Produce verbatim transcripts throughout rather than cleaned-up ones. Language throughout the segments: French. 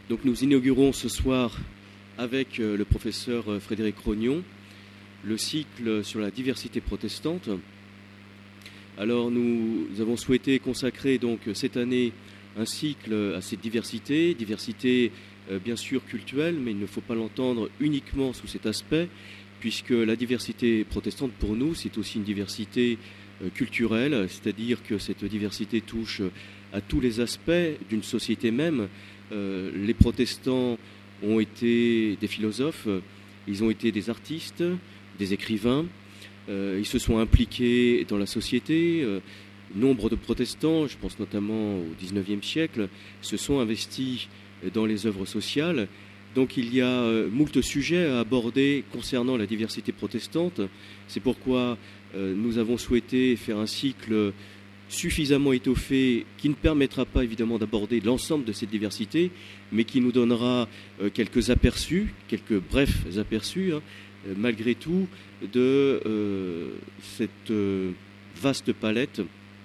Donc nous inaugurons ce soir avec le professeur Frédéric Rognon le cycle sur la diversité protestante. Alors nous avons souhaité consacrer donc cette année un cycle à cette diversité, diversité euh, bien sûr culturelle, mais il ne faut pas l'entendre uniquement sous cet aspect, puisque la diversité protestante pour nous c'est aussi une diversité euh, culturelle, c'est-à-dire que cette diversité touche à tous les aspects d'une société même. Euh, les protestants ont été des philosophes, ils ont été des artistes, des écrivains, euh, ils se sont impliqués dans la société. Euh, nombre de protestants, je pense notamment au dix-neuvième siècle, se sont investis dans les œuvres sociales. Donc il y a euh, moult sujets à aborder concernant la diversité protestante. C'est pourquoi euh, nous avons souhaité faire un cycle suffisamment étoffé qui ne permettra pas évidemment d'aborder l'ensemble de cette diversité, mais qui nous donnera euh, quelques aperçus, quelques brefs aperçus, hein, euh, malgré tout, de euh, cette euh, vaste palette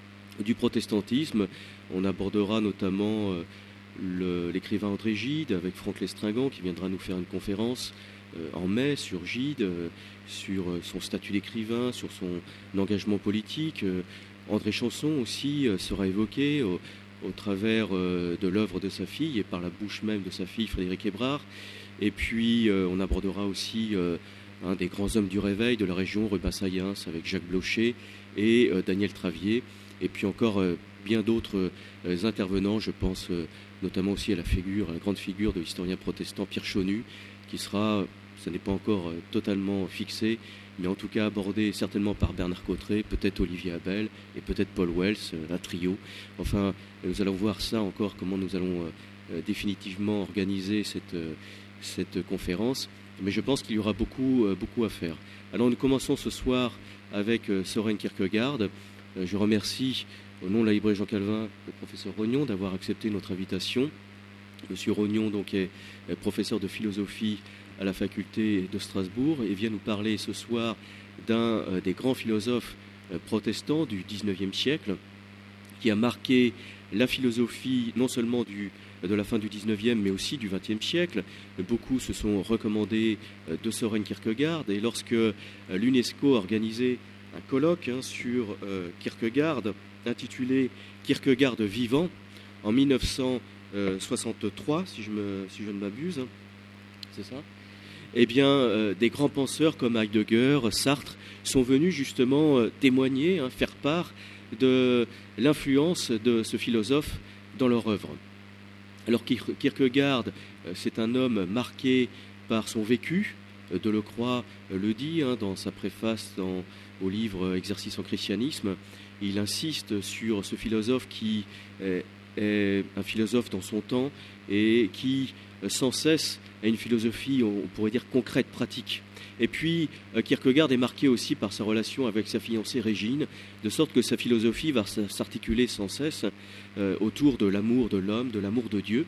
du protestantisme. On abordera notamment euh, le, l'écrivain André Gide avec Franck Lestringant qui viendra nous faire une conférence euh, en mai sur Gide, euh, sur son statut d'écrivain, sur son engagement politique. Euh, André Chanson aussi euh, sera évoqué au, au travers euh, de l'œuvre de sa fille et par la bouche même de sa fille Frédéric Hébrard. Et puis euh, on abordera aussi euh, un des grands hommes du réveil de la région, Rubens Sayens, avec Jacques Blocher et euh, Daniel Travier. Et puis encore euh, bien d'autres euh, intervenants, je pense euh, notamment aussi à la figure, à la grande figure de l'historien protestant Pierre Chonu, qui sera, ça n'est pas encore euh, totalement fixé, mais en tout cas abordé certainement par Bernard Cotteret, peut-être Olivier Abel et peut-être Paul Wells, un trio. Enfin, nous allons voir ça encore, comment nous allons euh, définitivement organiser cette, euh, cette conférence. Mais je pense qu'il y aura beaucoup, euh, beaucoup à faire. Alors nous commençons ce soir avec euh, Søren Kierkegaard. Euh, je remercie au nom de la librairie Jean Calvin le professeur Rognon d'avoir accepté notre invitation. Monsieur Rognon donc, est, est professeur de philosophie à la faculté de Strasbourg et vient nous parler ce soir d'un euh, des grands philosophes euh, protestants du dix-neuvième siècle qui a marqué la philosophie non seulement du, de la fin du dix-neuvième mais aussi du vingtième siècle. Beaucoup se sont recommandés euh, de Søren Kierkegaard et lorsque euh, l'UNESCO a organisé un colloque hein, sur euh, Kierkegaard intitulé Kierkegaard vivant en mille neuf cent soixante-trois, si je, me, si je ne m'abuse, hein, c'est ça ? Eh bien, euh, des grands penseurs comme Heidegger, Sartre, sont venus justement euh, témoigner, hein, faire part de l'influence de ce philosophe dans leur œuvre. Alors Kierkegaard, euh, c'est un homme marqué par son vécu, euh, Delacroix euh, le dit hein, dans sa préface dans, au livre Exercice en christianisme. Il insiste sur ce philosophe qui euh, est un philosophe dans son temps et qui, euh, sans cesse, a une philosophie, on pourrait dire, concrète, pratique. Et puis, Kierkegaard est marqué aussi par sa relation avec sa fiancée Régine, de sorte que sa philosophie va s'articuler sans cesse euh, autour de l'amour de l'homme, de l'amour de Dieu.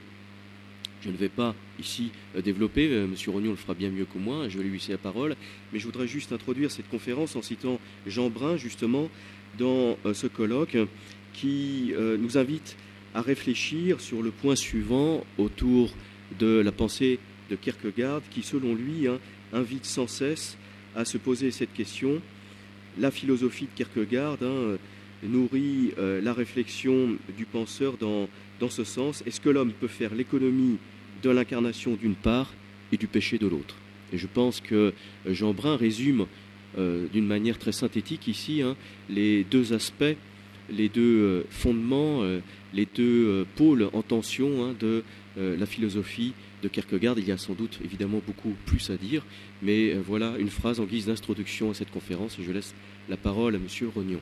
Je ne vais pas ici développer, euh, M. Rognon le fera bien mieux que moi, je vais lui laisser la parole, mais je voudrais juste introduire cette conférence en citant Jean Brun, justement, dans euh, ce colloque, qui euh, nous invite à réfléchir sur le point suivant autour de la pensée de Kierkegaard, qui, selon lui, hein, invite sans cesse à se poser cette question. La philosophie de Kierkegaard hein, nourrit euh, la réflexion du penseur dans, dans ce sens. Est-ce que l'homme peut faire l'économie de l'incarnation d'une part et du péché de l'autre ? Et je pense que Jean Brun résume euh, d'une manière très synthétique ici hein, les deux aspects, les deux euh, fondements, euh, les deux euh, pôles en tension hein, de euh, la philosophie de Kierkegaard. Il y a sans doute évidemment beaucoup plus à dire, mais euh, voilà une phrase en guise d'introduction à cette conférence. Je laisse la parole à M. Rognon.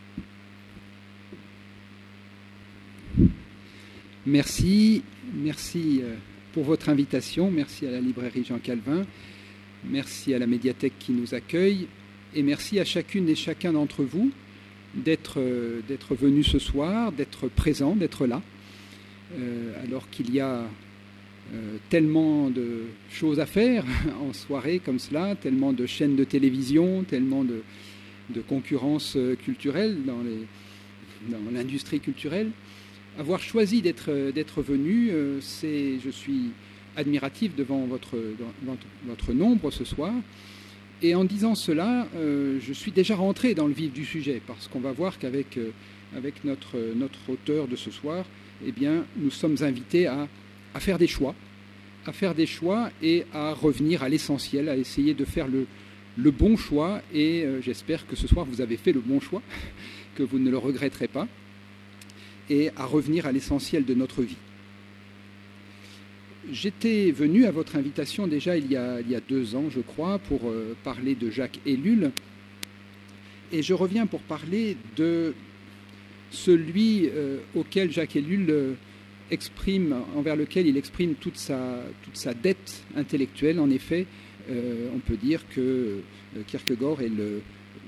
Merci, merci pour votre invitation, merci à la librairie Jean Calvin, merci à la médiathèque qui nous accueille et merci à chacune et chacun d'entre vous d'être, d'être venus ce soir, d'être présents, d'être là, euh, alors qu'il y a Euh, tellement de choses à faire en soirée comme cela, tellement de chaînes de télévision, tellement de, de concurrence culturelle dans, les, dans l'industrie culturelle. avoir choisi d'être, d'être venu. C'est, je suis admiratif devant votre, votre, votre nombre ce soir. Et en disant cela, euh, je suis déjà rentré dans le vif du sujet, parce qu'on va voir qu'avec euh, avec notre, notre auteur de ce soir, eh bien, nous sommes invités à, à faire des choix, à faire des choix et à revenir à l'essentiel, à essayer de faire le, le bon choix. Et euh, j'espère que ce soir, vous avez fait le bon choix, que vous ne le regretterez pas, et à revenir à l'essentiel de notre vie. J'étais venu à votre invitation déjà il y a, il y a deux ans, je crois, pour euh, parler de Jacques Ellul. Et je reviens pour parler de celui euh, auquel Jacques Ellul euh, exprime, envers lequel il exprime toute sa, toute sa dette intellectuelle. En effet, euh, on peut dire que euh, Kierkegaard est le,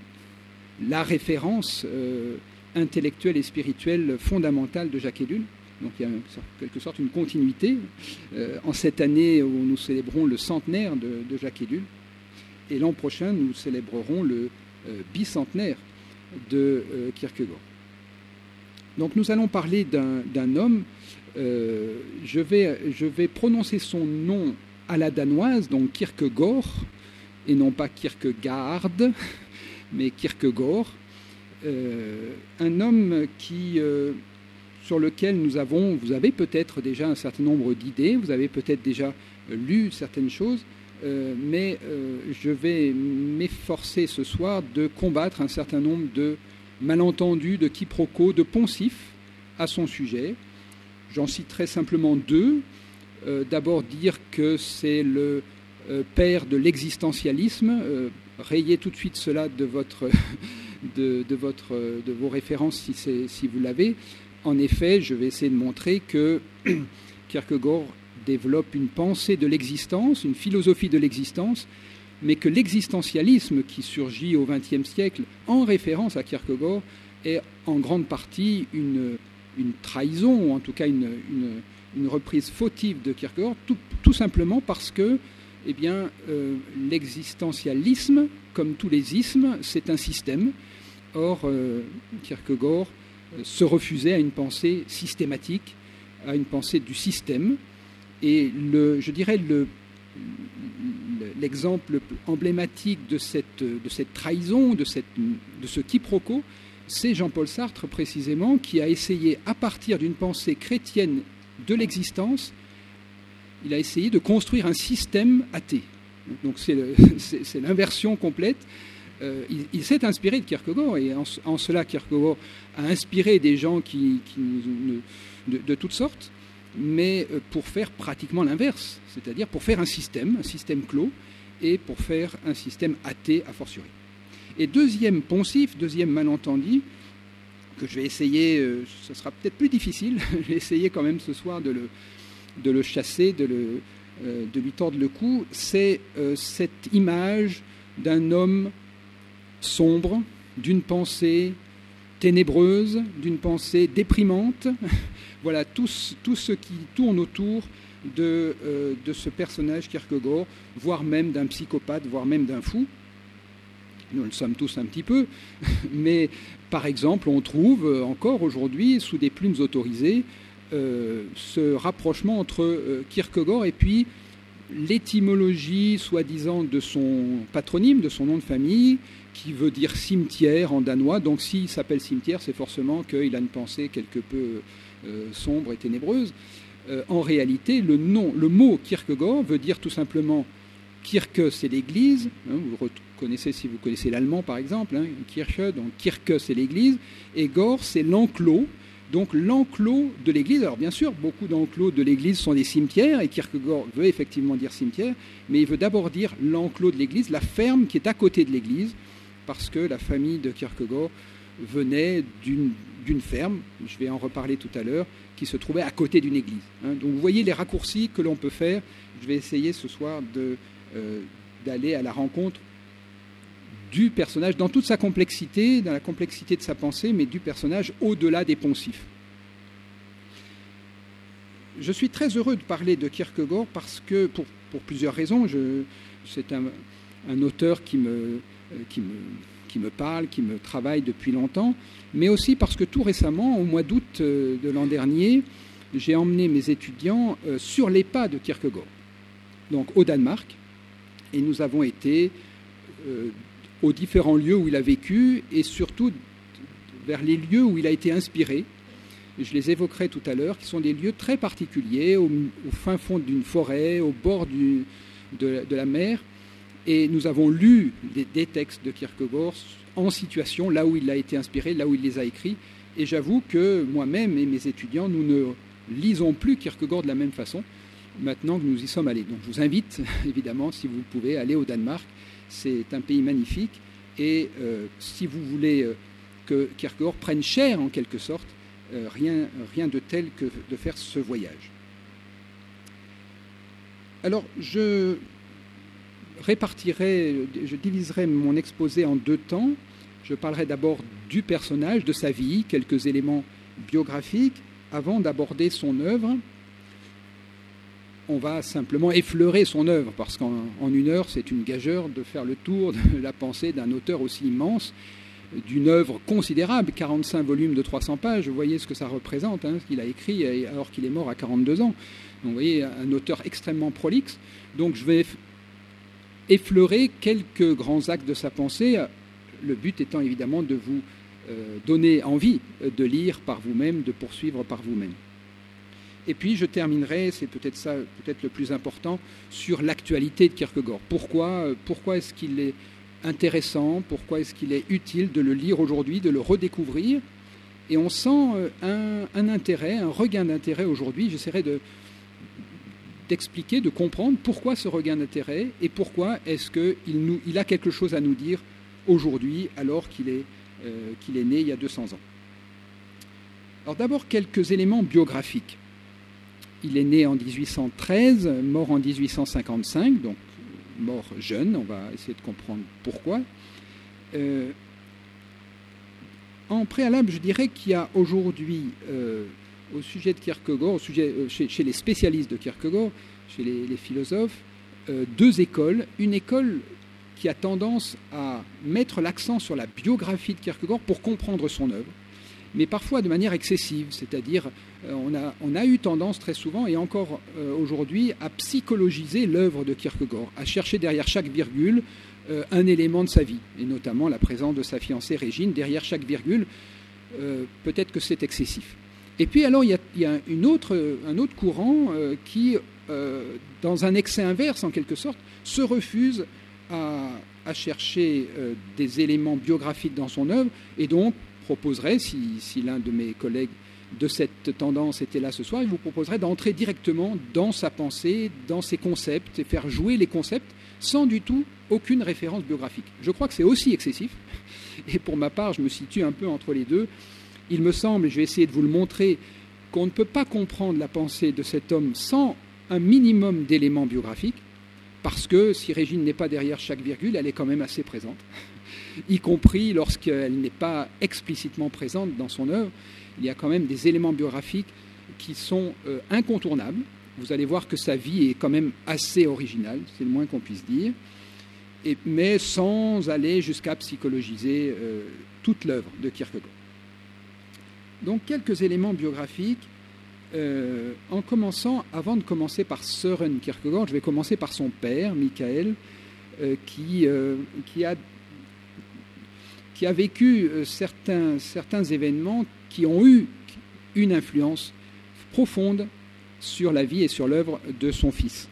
la référence euh, intellectuelle et spirituelle fondamentale de Jacques Ellul. Donc il y a en quelque sorte une continuité euh, en cette année où nous célébrons le centenaire de, de Jacques Ellul. Et l'an prochain, nous célébrerons le euh, bicentenaire de euh, Kierkegaard. Donc nous allons parler d'un, d'un homme. Euh, je, vais, je vais prononcer son nom à la danoise, donc Kierkegaard, et non pas Kierkegaard, mais Kierkegaard. Euh, un homme qui... Euh, sur lequel nous avons, vous avez peut-être déjà un certain nombre d'idées, vous avez peut-être déjà lu certaines choses, euh, mais euh, je vais m'efforcer ce soir de combattre un certain nombre de malentendus, de quiproquos, de poncifs à son sujet. J'en citerai simplement deux. Euh, d'abord dire que c'est le euh, père de l'existentialisme. Euh, rayez tout de suite cela de, votre, de, de, votre, de vos références si, c'est, si vous l'avez. En effet, je vais essayer de montrer que Kierkegaard développe une pensée de l'existence, une philosophie de l'existence, mais que l'existentialisme qui surgit au vingtième siècle en référence à Kierkegaard est en grande partie une, une trahison, ou en tout cas une, une, une reprise fautive de Kierkegaard, tout, tout simplement parce que eh bien, euh, l'existentialisme, comme tous les ismes, c'est un système. Or, euh, Kierkegaard se refusait à une pensée systématique, à une pensée du système. Et le, je dirais le, l'exemple emblématique de cette, de cette trahison, de, cette, de ce quiproquo, c'est Jean-Paul Sartre précisément, qui a essayé, à partir d'une pensée chrétienne de l'existence, il a essayé de construire un système athée. Donc c'est, le, c'est, c'est l'inversion complète. Euh, il, il s'est inspiré de Kierkegaard, et en, en cela Kierkegaard a inspiré des gens qui, qui, de, de toutes sortes, mais pour faire pratiquement l'inverse, c'est-à-dire pour faire un système, un système clos, et pour faire un système athée a fortiori. Et deuxième poncif, deuxième malentendu, que je vais essayer, euh, ce sera peut-être plus difficile, je vais essayer quand même ce soir de le, de le chasser, de, le, euh, de lui tordre le cou, c'est euh, cette image d'un homme sombre, d'une pensée ténébreuse, d'une pensée déprimante. Voilà tout, tout ce qui tourne autour de, euh, de ce personnage Kierkegaard, voire même d'un psychopathe, voire même d'un fou. Nous le sommes tous un petit peu, mais par exemple, on trouve encore aujourd'hui, sous des plumes autorisées, euh, ce rapprochement entre euh, Kierkegaard et puis l'étymologie, soi-disant, de son patronyme, de son nom de famille, qui veut dire cimetière en danois. Donc s'il s'appelle cimetière, c'est forcément qu'il a une pensée quelque peu euh, sombre et ténébreuse. Euh, en réalité, le, nom, le mot Kierkegaard veut dire tout simplement Kirche, c'est l'église. Hein, vous le reconnaissez si vous connaissez l'allemand, par exemple. Hein, Kirche, donc Kirche, c'est l'église. Et Gor, c'est l'enclos. Donc l'enclos de l'église. Alors bien sûr, beaucoup d'enclos de l'église sont des cimetières, et Kierkegaard veut effectivement dire cimetière, mais il veut d'abord dire l'enclos de l'église, la ferme qui est à côté de l'église, parce que la famille de Kierkegaard venait d'une, d'une ferme, je vais en reparler tout à l'heure, qui se trouvait à côté d'une église. Hein. Donc vous voyez les raccourcis que l'on peut faire. Je vais essayer ce soir de, euh, d'aller à la rencontre du personnage dans toute sa complexité, dans la complexité de sa pensée, mais du personnage au-delà des poncifs. Je suis très heureux de parler de Kierkegaard parce que, pour, pour plusieurs raisons, je, c'est un, un auteur qui me, qui me qui me parle, qui me travaille depuis longtemps, mais aussi parce que tout récemment, au mois d'août de l'an dernier, j'ai emmené mes étudiants sur les pas de Kierkegaard, donc au Danemark, et nous avons été euh, aux différents lieux où il a vécu et surtout vers les lieux où il a été inspiré. Je les évoquerai tout à l'heure, qui sont des lieux très particuliers, au, au fin fond d'une forêt, au bord du, de, de la mer. Et nous avons lu des, des textes de Kierkegaard en situation, là où il a été inspiré, là où il les a écrits. Et j'avoue que moi-même et mes étudiants, nous ne lisons plus Kierkegaard de la même façon, maintenant que nous y sommes allés. Donc je vous invite, évidemment, si vous pouvez, aller au Danemark. C'est un pays magnifique. Et euh, si vous voulez euh, que Kierkegaard prenne cher, en quelque sorte, euh, rien, rien de tel que de faire ce voyage. Alors, je répartirai, je diviserai mon exposé en deux temps. Je parlerai d'abord du personnage, de sa vie, quelques éléments biographiques, avant d'aborder son œuvre. On va simplement effleurer son œuvre, parce qu'en en une heure, c'est une gageure de faire le tour de la pensée d'un auteur aussi immense, d'une œuvre considérable, quarante-cinq volumes de trois cents pages. Vous voyez ce que ça représente, hein, ce qu'il a écrit alors qu'il est mort à quarante-deux ans. Donc vous voyez, un auteur extrêmement prolixe. Donc je vais effleurer quelques grands axes de sa pensée, le but étant évidemment de vous euh, donner envie de lire par vous-même, de poursuivre par vous-même. Et puis je terminerai, c'est peut-être ça, peut-être le plus important, sur l'actualité de Kierkegaard. Pourquoi, pourquoi est-ce qu'il est intéressant, pourquoi est-ce qu'il est utile de le lire aujourd'hui, de le redécouvrir. Et on sent un, un intérêt, un regain d'intérêt aujourd'hui. J'essaierai de, d'expliquer, de comprendre pourquoi ce regain d'intérêt et pourquoi est-ce qu'il nous, il a quelque chose à nous dire aujourd'hui alors qu'il est, euh, qu'il est né il y a deux cents ans. Alors d'abord, quelques éléments biographiques. Il est né en dix-huit cent treize, mort en dix-huit cent cinquante-cinq, donc mort jeune, on va essayer de comprendre pourquoi. Euh, en préalable, je dirais qu'il y a aujourd'hui, euh, au sujet de Kierkegaard, au sujet, euh, chez, chez les spécialistes de Kierkegaard, chez les, les philosophes, euh, deux écoles. Une école qui a tendance à mettre l'accent sur la biographie de Kierkegaard pour comprendre son œuvre, mais parfois de manière excessive, c'est-à-dire euh, on, a, on a eu tendance très souvent, et encore euh, aujourd'hui, à psychologiser l'œuvre de Kierkegaard, à chercher derrière chaque virgule euh, un élément de sa vie, et notamment la présence de sa fiancée Régine, derrière chaque virgule, euh, peut-être que c'est excessif. Et puis alors il y a, il y a une autre, un autre courant euh, qui, euh, dans un excès inverse en quelque sorte, se refuse à, à chercher euh, des éléments biographiques dans son œuvre, et donc proposerait, si, si l'un de mes collègues de cette tendance était là ce soir, il vous proposerait d'entrer directement dans sa pensée, dans ses concepts, et faire jouer les concepts sans du tout aucune référence biographique. Je crois que c'est aussi excessif, et pour ma part, je me situe un peu entre les deux. Il me semble, et je vais essayer de vous le montrer, qu'on ne peut pas comprendre la pensée de cet homme sans un minimum d'éléments biographiques, parce que si Régine n'est pas derrière chaque virgule, elle est quand même assez présente, y compris lorsqu'elle n'est pas explicitement présente dans son œuvre. Il y a quand même des éléments biographiques qui sont euh, incontournables. Vous allez voir que sa vie est quand même assez originale, c'est le moins qu'on puisse dire, et, mais sans aller jusqu'à psychologiser euh, toute l'œuvre de Kierkegaard. Donc quelques éléments biographiques, euh, en commençant, avant de commencer par Søren Kierkegaard, je vais commencer par son père, Michael, euh, qui, euh, qui a qui a vécu certains, certains événements qui ont eu une influence profonde sur la vie et sur l'œuvre de son fils.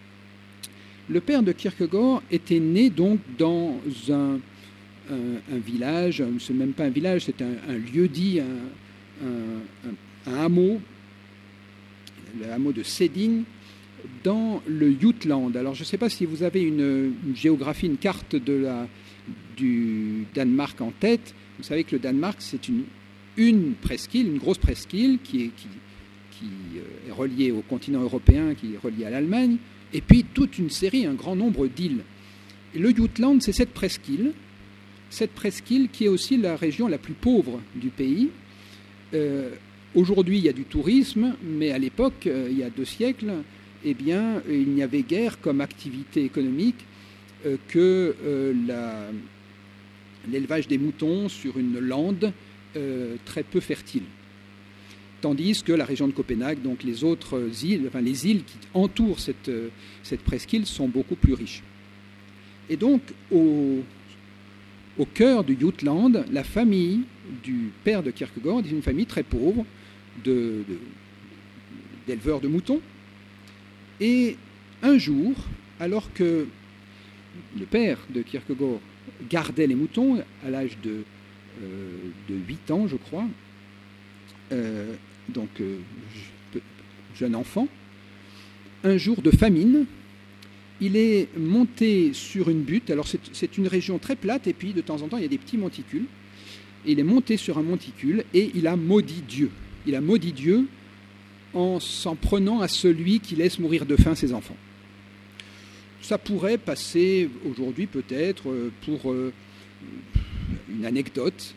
Le père de Kierkegaard était né donc dans un, un, un village, ce n'est même pas un village, c'est un, un lieu-dit, un, un, un, un hameau, le hameau de Seding, dans le Jutland. Alors je ne sais pas si vous avez une, une géographie, une carte de la... du Danemark en tête. Vous savez que le Danemark, c'est une, une presqu'île, une grosse presqu'île qui est, qui, qui est reliée au continent européen, qui est reliée à l'Allemagne, et puis toute une série, un grand nombre d'îles. Et le Jutland, c'est cette presqu'île, cette presqu'île qui est aussi la région la plus pauvre du pays. Euh, aujourd'hui, il y a du tourisme, mais à l'époque, euh, il y a deux siècles, eh bien, il n'y avait guère comme activité économique euh, que euh, la... l'élevage des moutons sur une lande euh, très peu fertile. Tandis que la région de Copenhague, donc les autres îles, enfin les îles qui entourent cette, cette presqu'île sont beaucoup plus riches. Et donc, au, au cœur du Jutland, la famille du père de Kierkegaard est une famille très pauvre de, de, d'éleveurs de moutons. Et un jour, alors que le père de Kierkegaard gardait les moutons à l'âge de, euh, de huit ans, je crois, euh, donc euh, jeune enfant, un jour de famine, il est monté sur une butte. Alors c'est, c'est une région très plate et puis de temps en temps il y a des petits monticules. Et il est monté sur un monticule et il a maudit Dieu. Il a maudit Dieu en s'en prenant à celui qui laisse mourir de faim ses enfants. Ça pourrait passer aujourd'hui peut-être pour une anecdote.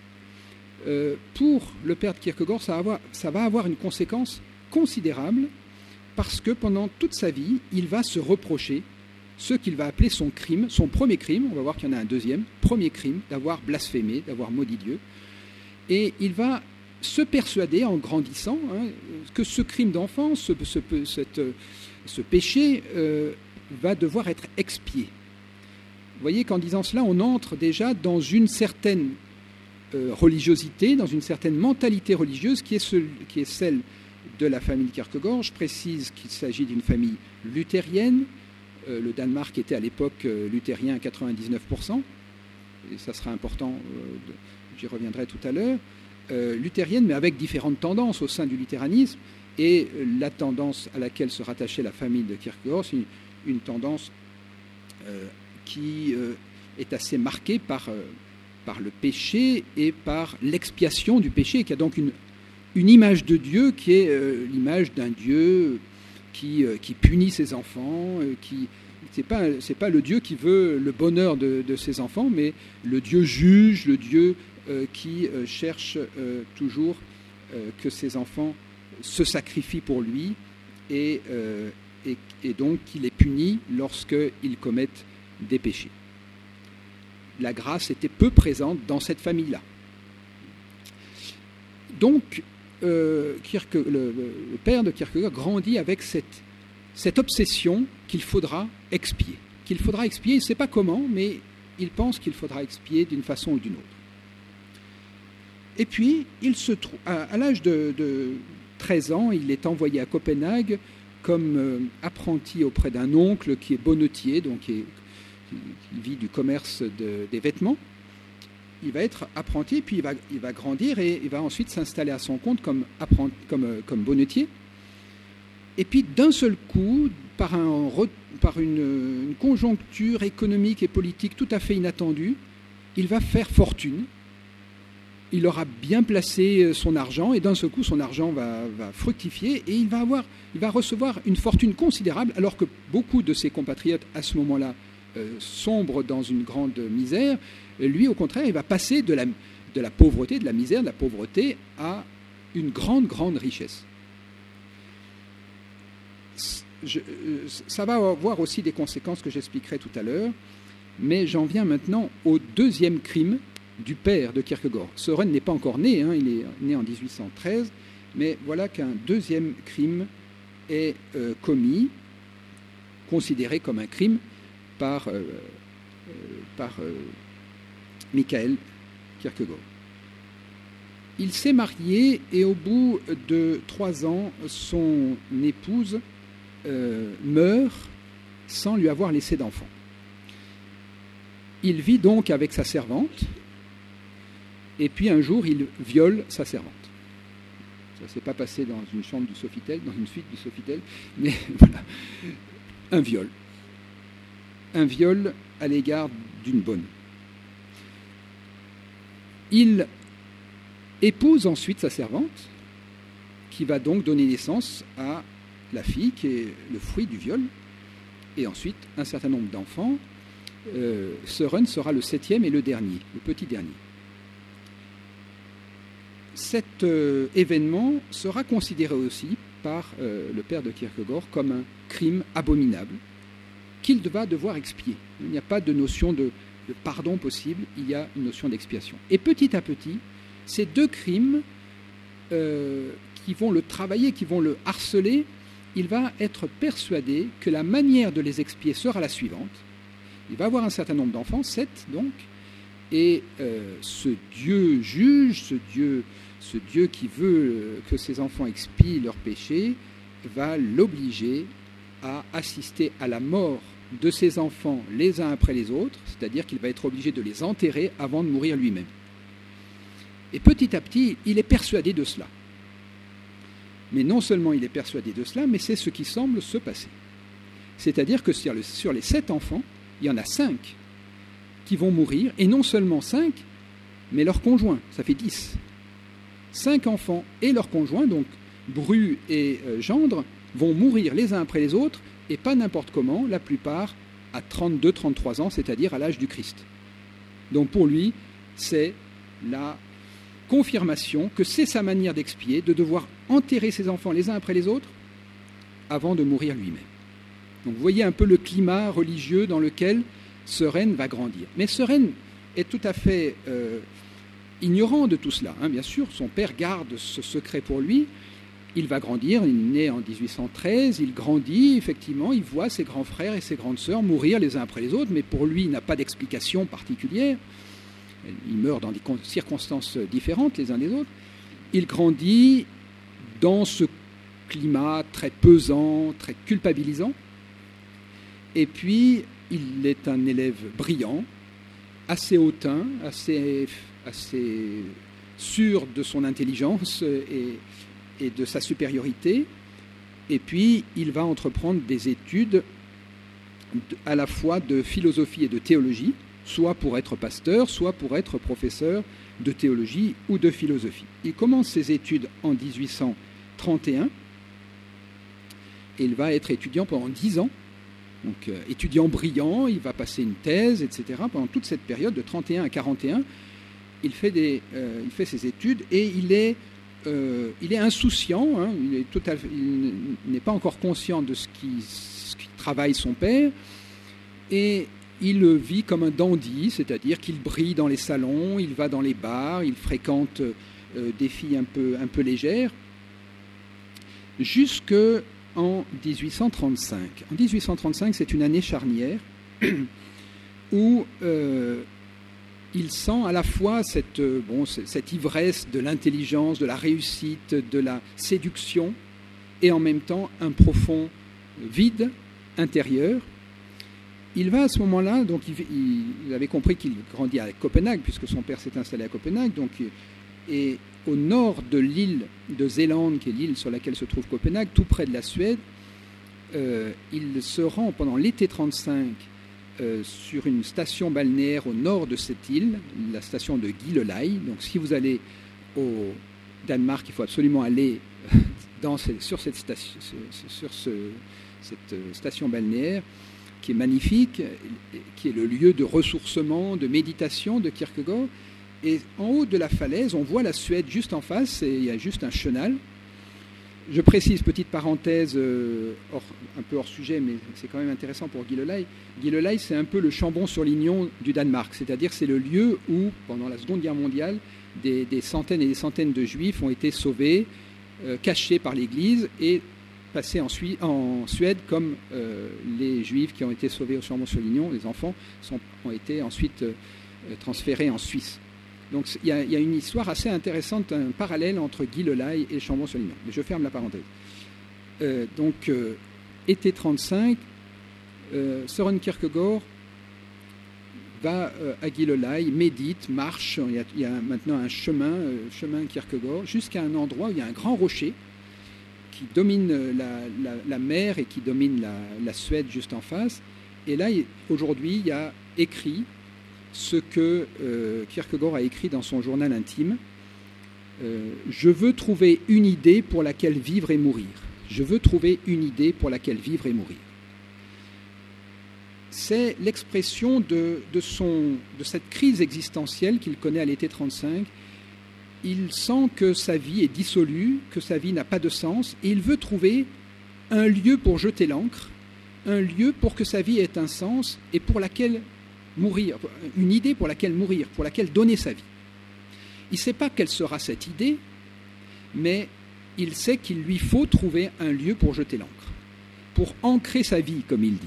Pour le père de Kierkegaard, ça va avoir, ça va avoir une conséquence considérable parce que pendant toute sa vie, il va se reprocher ce qu'il va appeler son crime, son premier crime, on va voir qu'il y en a un deuxième, premier crime, d'avoir blasphémé, d'avoir maudit Dieu. Et il va se persuader en grandissant hein, que ce crime d'enfant, ce, ce, cette, ce péché, euh, va devoir être expié. Vous voyez qu'en disant cela, on entre déjà dans une certaine euh, religiosité, dans une certaine mentalité religieuse qui est, ce, qui est celle de la famille Kierkegaard. Je précise qu'il s'agit d'une famille luthérienne. Euh, le Danemark était à l'époque euh, luthérien à quatre-vingt-dix-neuf pour cent, et ça sera important, euh, de, j'y reviendrai tout à l'heure, euh, luthérienne, mais avec différentes tendances au sein du luthéranisme, et euh, la tendance à laquelle se rattachait la famille de Kierkegaard, c'est une, une tendance euh, qui euh, est assez marquée par, euh, par le péché et par l'expiation du péché, qui a donc une, une image de Dieu qui est euh, l'image d'un Dieu Qui, euh, qui punit ses enfants, euh, qui c'est pas c'est pas le Dieu qui veut le bonheur de, de ses enfants, mais le Dieu juge, le Dieu euh, qui euh, cherche euh, toujours euh, que ses enfants se sacrifient pour lui et, euh, et, et donc qui les punit lorsqu'ils commettent des péchés. La grâce était peu présente dans cette famille-là. Donc Euh, Kierke, le, le père de Kierkegaard grandit avec cette, cette obsession qu'il faudra expier. Qu'il faudra expier, il ne sait pas comment, mais il pense qu'il faudra expier d'une façon ou d'une autre. Et puis, il se trouve, à, à l'âge de, de treize ans, il est envoyé à Copenhague comme euh, apprenti auprès d'un oncle qui est bonnetier, donc qui, est, qui, qui vit du commerce de, des vêtements. Il va être apprenti, puis il va, il va grandir et il va ensuite s'installer à son compte comme, apprenti, comme, comme bonnetier. Et puis d'un seul coup, par, un, par une, une conjoncture économique et politique tout à fait inattendue, il va faire fortune. Il aura bien placé son argent et d'un seul coup, son argent va, va fructifier et il va, avoir, il va recevoir une fortune considérable alors que beaucoup de ses compatriotes à ce moment-là euh, sombrent dans une grande misère. Lui, au contraire, il va passer de la, de la pauvreté, de la misère, de la pauvreté à une grande, grande richesse. Je, ça va avoir aussi des conséquences que j'expliquerai tout à l'heure, mais j'en viens maintenant au deuxième crime du père de Kierkegaard. Søren n'est pas encore né, hein, il est né en dix-huit cent treize, mais voilà qu'un deuxième crime est euh, commis, considéré comme un crime par, euh, euh, par euh, Michael Kierkegaard. Il s'est marié et au bout de trois ans, son épouse euh, meurt sans lui avoir laissé d'enfant. Il vit donc avec sa servante et puis un jour, il viole sa servante. Ça ne s'est pas passé dans une chambre du Sofitel, dans une suite du Sofitel, mais voilà, un viol. Un viol à l'égard d'une bonne. Il épouse ensuite sa servante, qui va donc donner naissance à la fille, qui est le fruit du viol, et ensuite un certain nombre d'enfants. Euh, Søren sera le septième et le dernier, le petit dernier. Cet euh, événement sera considéré aussi par euh, le père de Kierkegaard comme un crime abominable qu'il va devoir expier. Il n'y a pas de notion de le pardon possible, il y a une notion d'expiation. Et petit à petit, ces deux crimes euh, qui vont le travailler, qui vont le harceler, il va être persuadé que la manière de les expier sera la suivante. Il va avoir un certain nombre d'enfants, sept donc, et euh, ce Dieu juge, ce Dieu, ce Dieu qui veut que ses enfants expient leurs péchés, va l'obliger à assister à la mort de ses enfants les uns après les autres, c'est-à-dire qu'il va être obligé de les enterrer avant de mourir lui-même. Et petit à petit, il est persuadé de cela. Mais non seulement il est persuadé de cela, mais c'est ce qui semble se passer. C'est-à-dire que sur, le, sur les sept enfants, il y en a cinq qui vont mourir, et non seulement cinq, mais leurs conjoints, ça fait dix. Cinq enfants et leurs conjoints, donc Bru et euh, Gendre, vont mourir les uns après les autres, et pas n'importe comment, la plupart à trente-deux trente-trois ans, c'est-à-dire à l'âge du Christ. Donc pour lui, c'est la confirmation que c'est sa manière d'expier, de devoir enterrer ses enfants les uns après les autres avant de mourir lui-même. Donc vous voyez un peu le climat religieux dans lequel Søren va grandir. Mais Søren est tout à fait euh, ignorant de tout cela. Hein. Bien sûr, son père garde ce secret pour lui. Il va grandir, il est né en dix-huit cent treize, il grandit, effectivement, il voit ses grands frères et ses grandes sœurs mourir les uns après les autres, mais pour lui, il n'a pas d'explication particulière. Il meurt dans des circonstances différentes les uns des autres. Il grandit dans ce climat très pesant, très culpabilisant. Et puis, il est un élève brillant, assez hautain, assez, assez sûr de son intelligence et, et de sa supériorité. Et puis, il va entreprendre des études à la fois de philosophie et de théologie, soit pour être pasteur, soit pour être professeur de théologie ou de philosophie. Il commence ses études en dix-huit cent trente et un et il va être étudiant pendant dix ans. Donc euh, étudiant brillant, il va passer une thèse, et cetera. Pendant toute cette période de trente et un à quarante et un, il fait, des, euh, il fait ses études et il est, euh, il est insouciant, hein, il, est total, il n'est pas encore conscient de ce qui, ce qui travaille son père, et il vit comme un dandy, c'est-à-dire qu'il brille dans les salons, il va dans les bars, il fréquente euh, des filles un peu, un peu légères, jusqu'en dix-huit cent trente-cinq. En dix-huit cent trente-cinq, c'est une année charnière où euh, il sent à la fois cette, bon, cette ivresse de l'intelligence, de la réussite, de la séduction, et en même temps un profond vide intérieur. Il va à ce moment-là, donc il, il avait compris qu'il grandit à Copenhague, puisque son père s'est installé à Copenhague, donc, et au nord de l'île de Zélande, qui est l'île sur laquelle se trouve Copenhague, tout près de la Suède, euh, il se rend pendant l'été trente-cinq euh, sur une station balnéaire au nord de cette île, la station de Gilleleje. Donc si vous allez au Danemark, il faut absolument aller dans, sur, cette station, sur ce, cette station balnéaire, qui est magnifique, qui est le lieu de ressourcement, de méditation de Kierkegaard. Et en haut de la falaise, on voit la Suède juste en face, et il y a juste un chenal. Je précise, petite parenthèse, euh, hors, un peu hors sujet, mais c'est quand même intéressant pour Gilleleje. Gilleleje, c'est un peu le Chambon-sur-Lignon du Danemark, c'est-à-dire c'est le lieu où, pendant la Seconde Guerre mondiale, des, des centaines et des centaines de Juifs ont été sauvés, euh, cachés par l'Église, et passés en, Suisse, en Suède comme euh, les Juifs qui ont été sauvés au Chambon-sur-Lignon, les enfants, sont, ont été ensuite euh, transférés en Suisse. Donc il y, y a une histoire assez intéressante, un parallèle entre Gilleleje et Chambon-sur-Lignon. Mais je ferme la parenthèse. Euh, donc, euh, été trente-cinq, euh, Søren Kierkegaard va euh, à Gilleleje, médite, marche. Il y a, il y a maintenant un chemin, euh, chemin Kierkegaard, jusqu'à un endroit où il y a un grand rocher qui domine la, la, la mer et qui domine la, la Suède juste en face. Et là, aujourd'hui, il y a écrit ce que euh, Kierkegaard a écrit dans son journal intime. Euh, « Je veux trouver une idée pour laquelle vivre et mourir. Je veux trouver une idée pour laquelle vivre et mourir. » C'est l'expression de, de, son, de cette crise existentielle qu'il connaît à l'été trente-cinq. Il sent que sa vie est dissolue, que sa vie n'a pas de sens, et il veut trouver un lieu pour jeter l'ancre, un lieu pour que sa vie ait un sens et pour laquelle mourir, une idée pour laquelle mourir, pour laquelle donner sa vie. Il ne sait pas quelle sera cette idée, mais il sait qu'il lui faut trouver un lieu pour jeter l'ancre, pour ancrer sa vie, comme il dit.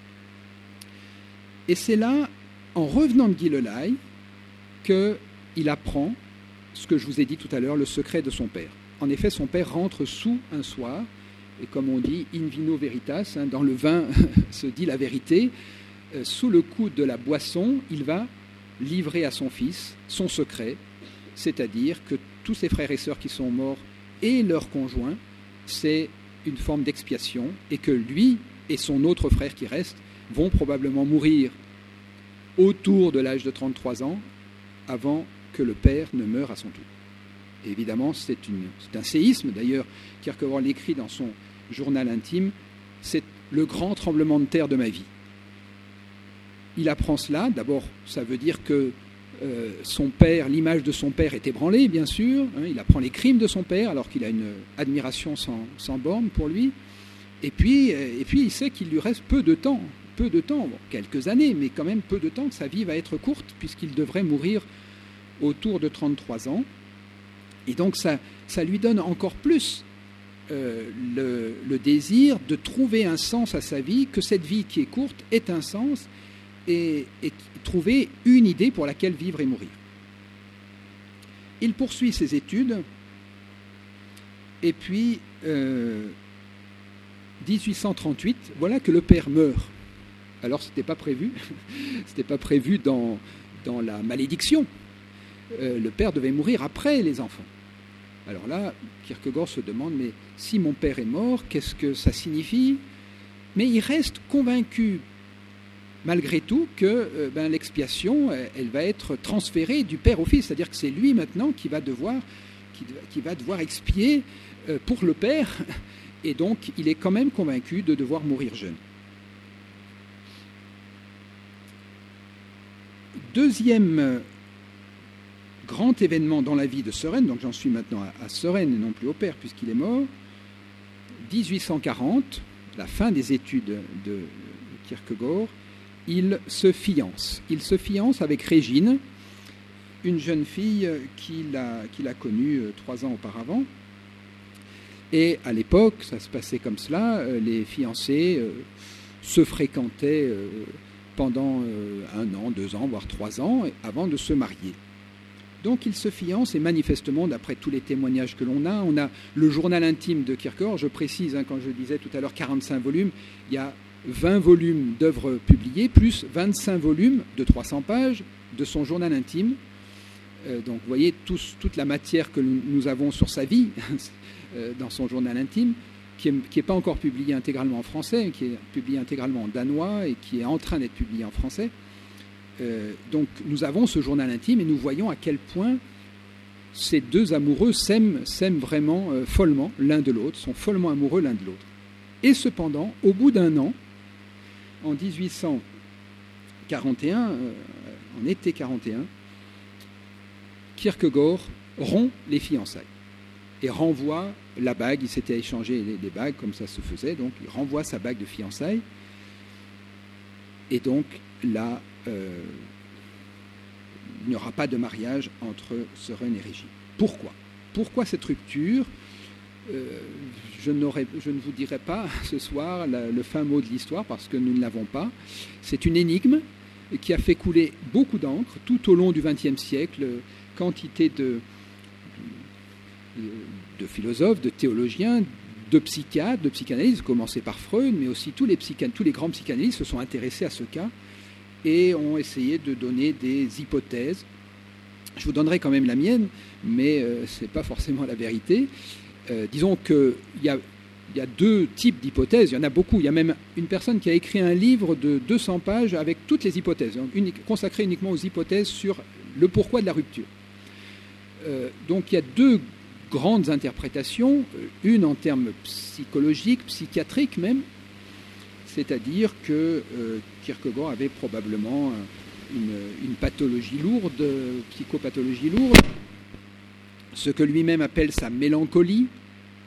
Et c'est là, en revenant de Guilelaye, qu'il apprend ce que je vous ai dit tout à l'heure, le secret de son père. En effet, son père rentre sous un soir, et comme on dit, in vino veritas, hein, dans le vin se dit la vérité, euh, sous le coup de la boisson, il va livrer à son fils son secret, c'est-à-dire que tous ses frères et sœurs qui sont morts et leurs conjoints, c'est une forme d'expiation, et que lui et son autre frère qui reste vont probablement mourir autour de l'âge de trente-trois ans, avant que le père ne meure à son tour. Et évidemment, c'est, une, c'est un séisme. D'ailleurs, Kierkegaard l'écrit dans son journal intime, c'est le grand tremblement de terre de ma vie. Il apprend cela. D'abord, ça veut dire que euh, son père, l'image de son père est ébranlée, bien sûr. Hein, il apprend les crimes de son père, alors qu'il a une admiration sans, sans borne pour lui. Et puis, et puis, il sait qu'il lui reste peu de temps, peu de temps, bon, quelques années, mais quand même peu de temps, que sa vie va être courte, puisqu'il devrait mourir autour de trente-trois ans. Et donc ça, ça lui donne encore plus euh, le, le désir de trouver un sens à sa vie, que cette vie qui est courte ait un sens, et, et trouver une idée pour laquelle vivre et mourir. Il poursuit ses études, et puis euh, dix-huit cent trente-huit, voilà que le père meurt. Alors ce n'était pas prévu, ce n'était pas prévu dans, dans la malédiction. Euh, le père devait mourir après les enfants. Alors là, Kierkegaard se demande, mais si mon père est mort, qu'est-ce que ça signifie ? Mais il reste convaincu, malgré tout, que euh, ben, l'expiation, elle va être transférée du père au fils. C'est-à-dire que c'est lui maintenant qui va devoir, qui, qui va devoir expier euh, pour le père. Et donc, il est quand même convaincu de devoir mourir jeune. Deuxième grand événement dans la vie de Søren, donc j'en suis maintenant à, à Søren et non plus au père puisqu'il est mort, dix-huit cent quarante, la fin des études de Kierkegaard, il se fiance. Il se fiance avec Régine, une jeune fille qu'il a, qu'il a connue trois ans auparavant. Et à l'époque, ça se passait comme cela, les fiancés euh, se fréquentaient euh, pendant euh, un an, deux ans, voire trois ans, avant de se marier. Donc il se fiance, et manifestement, d'après tous les témoignages que l'on a, on a le journal intime de Kierkegaard, je précise, hein, quand je disais tout à l'heure quarante-cinq volumes, il y a vingt volumes d'œuvres publiées, plus vingt-cinq volumes de trois cents pages de son journal intime. Euh, donc vous voyez tous, toute la matière que nous avons sur sa vie euh, dans son journal intime, qui n'est pas encore publié intégralement en français, qui est publié intégralement en danois et qui est en train d'être publié en français. Euh, donc nous avons ce journal intime et nous voyons à quel point ces deux amoureux s'aiment, s'aiment vraiment euh, follement l'un de l'autre, sont follement amoureux l'un de l'autre. Et cependant, au bout d'un an, en dix-huit cent quarante et un, euh, en été quarante et un, Kierkegaard rompt les fiançailles et renvoie la bague. Il s'était échangé des bagues comme ça se faisait, donc il renvoie sa bague de fiançailles. Et donc là, euh, il n'y aura pas de mariage entre Søren et Régine. Pourquoi ? Pourquoi cette rupture ? euh, je, je ne vous dirai pas ce soir la, le fin mot de l'histoire parce que nous ne l'avons pas. C'est une énigme qui a fait couler beaucoup d'encre tout au long du vingtième siècle. Quantité de, de philosophes, de théologiens, de psychiatres, de psychanalystes, commencé par Freud, mais aussi tous les, psychan- tous les grands psychanalystes se sont intéressés à ce cas et ont essayé de donner des hypothèses. Je vous donnerai quand même la mienne, mais euh, ce n'est pas forcément la vérité. Euh, disons qu'il y a, y a deux types d'hypothèses, il y en a beaucoup. Il y a même une personne qui a écrit un livre de deux cents pages avec toutes les hypothèses, unique, consacré uniquement aux hypothèses sur le pourquoi de la rupture. Euh, donc il y a deux grandes interprétations, une en termes psychologiques, psychiatriques même, c'est-à-dire que euh, Kierkegaard avait probablement une, une pathologie lourde, psychopathologie lourde, ce que lui-même appelle sa mélancolie.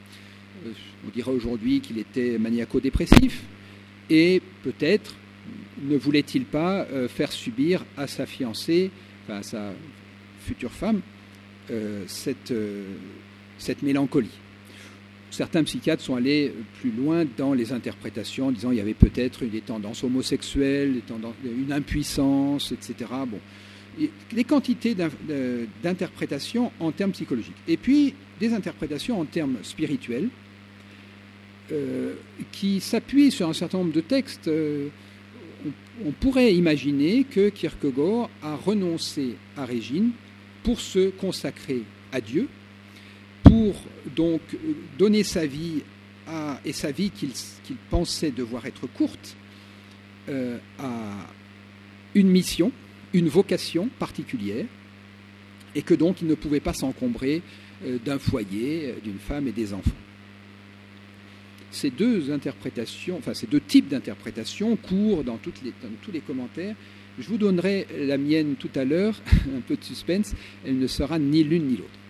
Euh, on dirait aujourd'hui qu'il était maniaco-dépressif, et peut-être, ne voulait-il pas euh, faire subir à sa fiancée, enfin à sa future femme, euh, cette, euh, cette mélancolie. Certains psychiatres sont allés plus loin dans les interprétations, en disant qu'il y avait peut-être des tendances homosexuelles, des tendances, une impuissance, et cetera. Bon, des quantités d'interprétations en termes psychologiques. Et puis, des interprétations en termes spirituels, euh, qui s'appuient sur un certain nombre de textes. Euh, on, on pourrait imaginer que Kierkegaard a renoncé à Régine pour se consacrer à Dieu, pour donc donner sa vie, à, et sa vie qu'il qu'il pensait devoir être courte, euh, à une mission, une vocation particulière, et que donc il ne pouvait pas s'encombrer euh, d'un foyer, d'une femme et des enfants. Ces deux interprétations, enfin ces deux types d'interprétations courent dans, toutes les, dans tous les commentaires. Je vous donnerai la mienne tout à l'heure, un peu de suspense, elle ne sera ni l'une ni l'autre.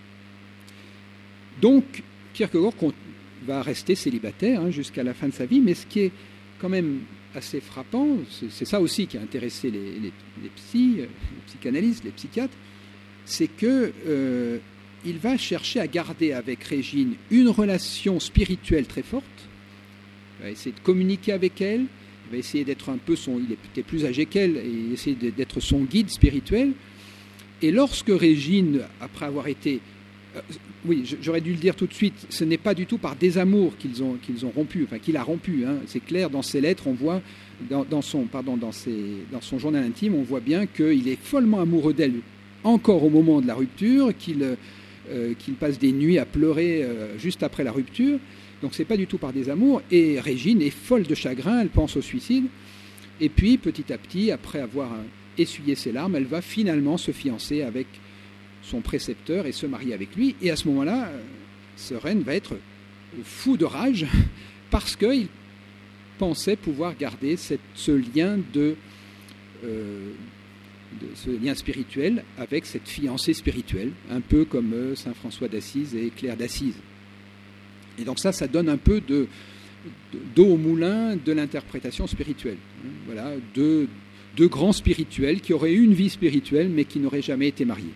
Donc, Kierkegaard va rester célibataire hein, jusqu'à la fin de sa vie, mais ce qui est quand même assez frappant, c'est ça aussi qui a intéressé les, les, les psys, les psychanalystes, les psychiatres, c'est qu'il euh, va chercher à garder avec Régine une relation spirituelle très forte, il va essayer de communiquer avec elle, il va essayer d'être un peu son, il est peut-être plus âgé qu'elle, et essayer d'être son guide spirituel, et lorsque Régine, après avoir été... Euh, oui, j'aurais dû le dire tout de suite, ce n'est pas du tout par désamour qu'ils ont, qu'ils ont rompu, enfin qu'il a rompu, hein. C'est clair, dans ses lettres, on voit, dans, dans, son, pardon, dans, ses, dans son journal intime, on voit bien qu'il est follement amoureux d'elle, encore au moment de la rupture, qu'il euh, qu'il passe des nuits à pleurer euh, juste après la rupture, donc c'est pas du tout par désamour, et Régine est folle de chagrin, elle pense au suicide, et puis petit à petit, après avoir euh, essuyé ses larmes, elle va finalement se fiancer avec son précepteur et se marier avec lui. Et à ce moment-là, Søren va être fou de rage parce qu'il pensait pouvoir garder cette, ce, lien de, euh, de, ce lien spirituel avec cette fiancée spirituelle, un peu comme euh, Saint François d'Assise et Claire d'Assise. Et donc ça, ça donne un peu de, de, d'eau au moulin de l'interprétation spirituelle. Voilà, deux, deux grands spirituels qui auraient eu une vie spirituelle mais qui n'auraient jamais été mariés.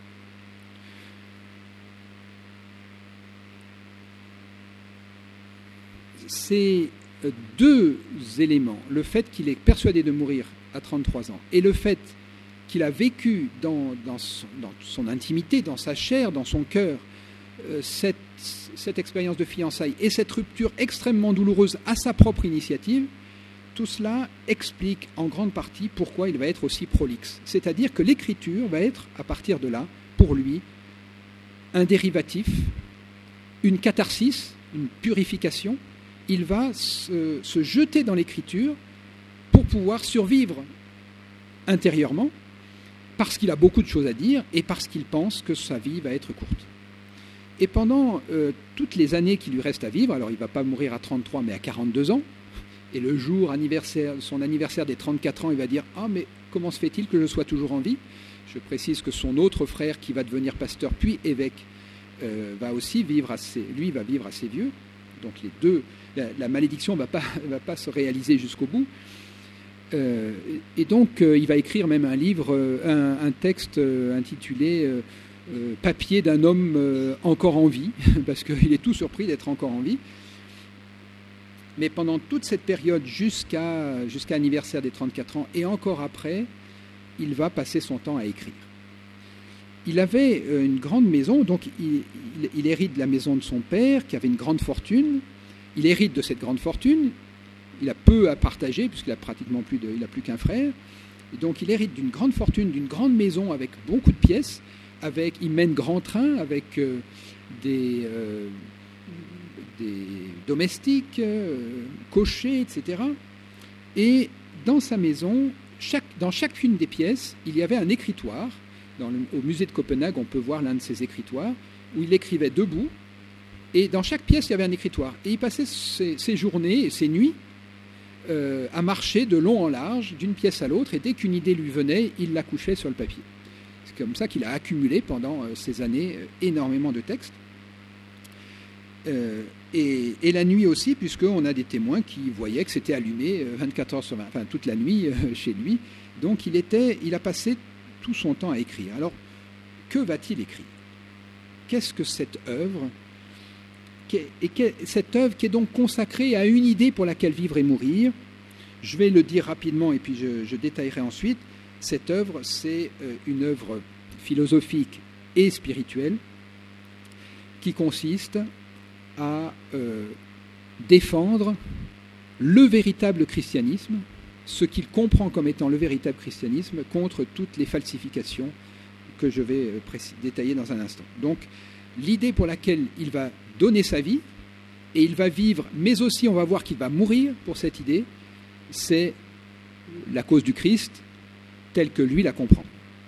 Ces deux éléments, le fait qu'il est persuadé de mourir à trente-trois ans et le fait qu'il a vécu dans, dans, son, dans son intimité, dans sa chair, dans son cœur, euh, cette, cette expérience de fiançailles et cette rupture extrêmement douloureuse à sa propre initiative, tout cela explique en grande partie pourquoi il va être aussi prolixe. C'est-à-dire que l'écriture va être, à partir de là, pour lui, un dérivatif, une catharsis, une purification. Il va se, se jeter dans l'écriture pour pouvoir survivre intérieurement, parce qu'il a beaucoup de choses à dire et parce qu'il pense que sa vie va être courte. Et pendant euh, toutes les années qui lui restent à vivre, alors il ne va pas mourir à trente-trois mais à quarante-deux ans, et le jour anniversaire, son anniversaire des trente-quatre ans, il va dire « Ah, mais comment se fait-il que je sois toujours en vie ?» Je précise que son autre frère, qui va devenir pasteur puis évêque, euh, va aussi vivre assez, lui va vivre assez vieux. Donc les deux, la, la malédiction ne va pas, va pas se réaliser jusqu'au bout. Euh, et donc euh, il va écrire même un livre, euh, un, un texte euh, intitulé euh, euh, « Papier d'un homme euh, encore en vie », parce qu'il est tout surpris d'être encore en vie. Mais pendant toute cette période, jusqu'à jusqu'à l'anniversaire des trente-quatre ans, et encore après, il va passer son temps à écrire. Il avait une grande maison, donc il, il, il hérite de la maison de son père, qui avait une grande fortune. Il hérite de cette grande fortune. Il a peu à partager, puisqu'il a pratiquement plus de, il a plus qu'un frère. Et donc il hérite d'une grande fortune, d'une grande maison avec beaucoup de pièces. Avec, il mène grand train avec euh, des, euh, des domestiques, euh, cochers, et cetera. Et dans sa maison, chaque, dans chacune des pièces, il y avait un écritoire. Dans le, au musée de Copenhague, on peut voir l'un de ses écritoires, où il écrivait debout, et dans chaque pièce, il y avait un écritoire. Et il passait ses, ses journées et ses nuits euh, à marcher de long en large, d'une pièce à l'autre, et dès qu'une idée lui venait, il la couchait sur le papier. C'est comme ça qu'il a accumulé pendant euh, ces années euh, énormément de textes. Euh, Et, et la nuit aussi, puisqu'on a des témoins qui voyaient que c'était allumé vingt-quatre heures sur vingt, enfin toute la nuit chez lui. Donc il, était, il a passé tout son temps à écrire. Alors, que va-t-il écrire? Qu'est-ce que cette œuvre? Et cette œuvre qui est donc consacrée à une idée pour laquelle vivre et mourir. Je vais le dire rapidement et puis je, je détaillerai ensuite. Cette œuvre, c'est une œuvre philosophique et spirituelle qui consiste à euh, défendre le véritable christianisme, ce qu'il comprend comme étant le véritable christianisme, contre toutes les falsifications que je vais détailler dans un instant. Donc, l'idée pour laquelle il va donner sa vie, et il va vivre, mais aussi on va voir qu'il va mourir pour cette idée, c'est la cause du Christ telle que lui la comprend.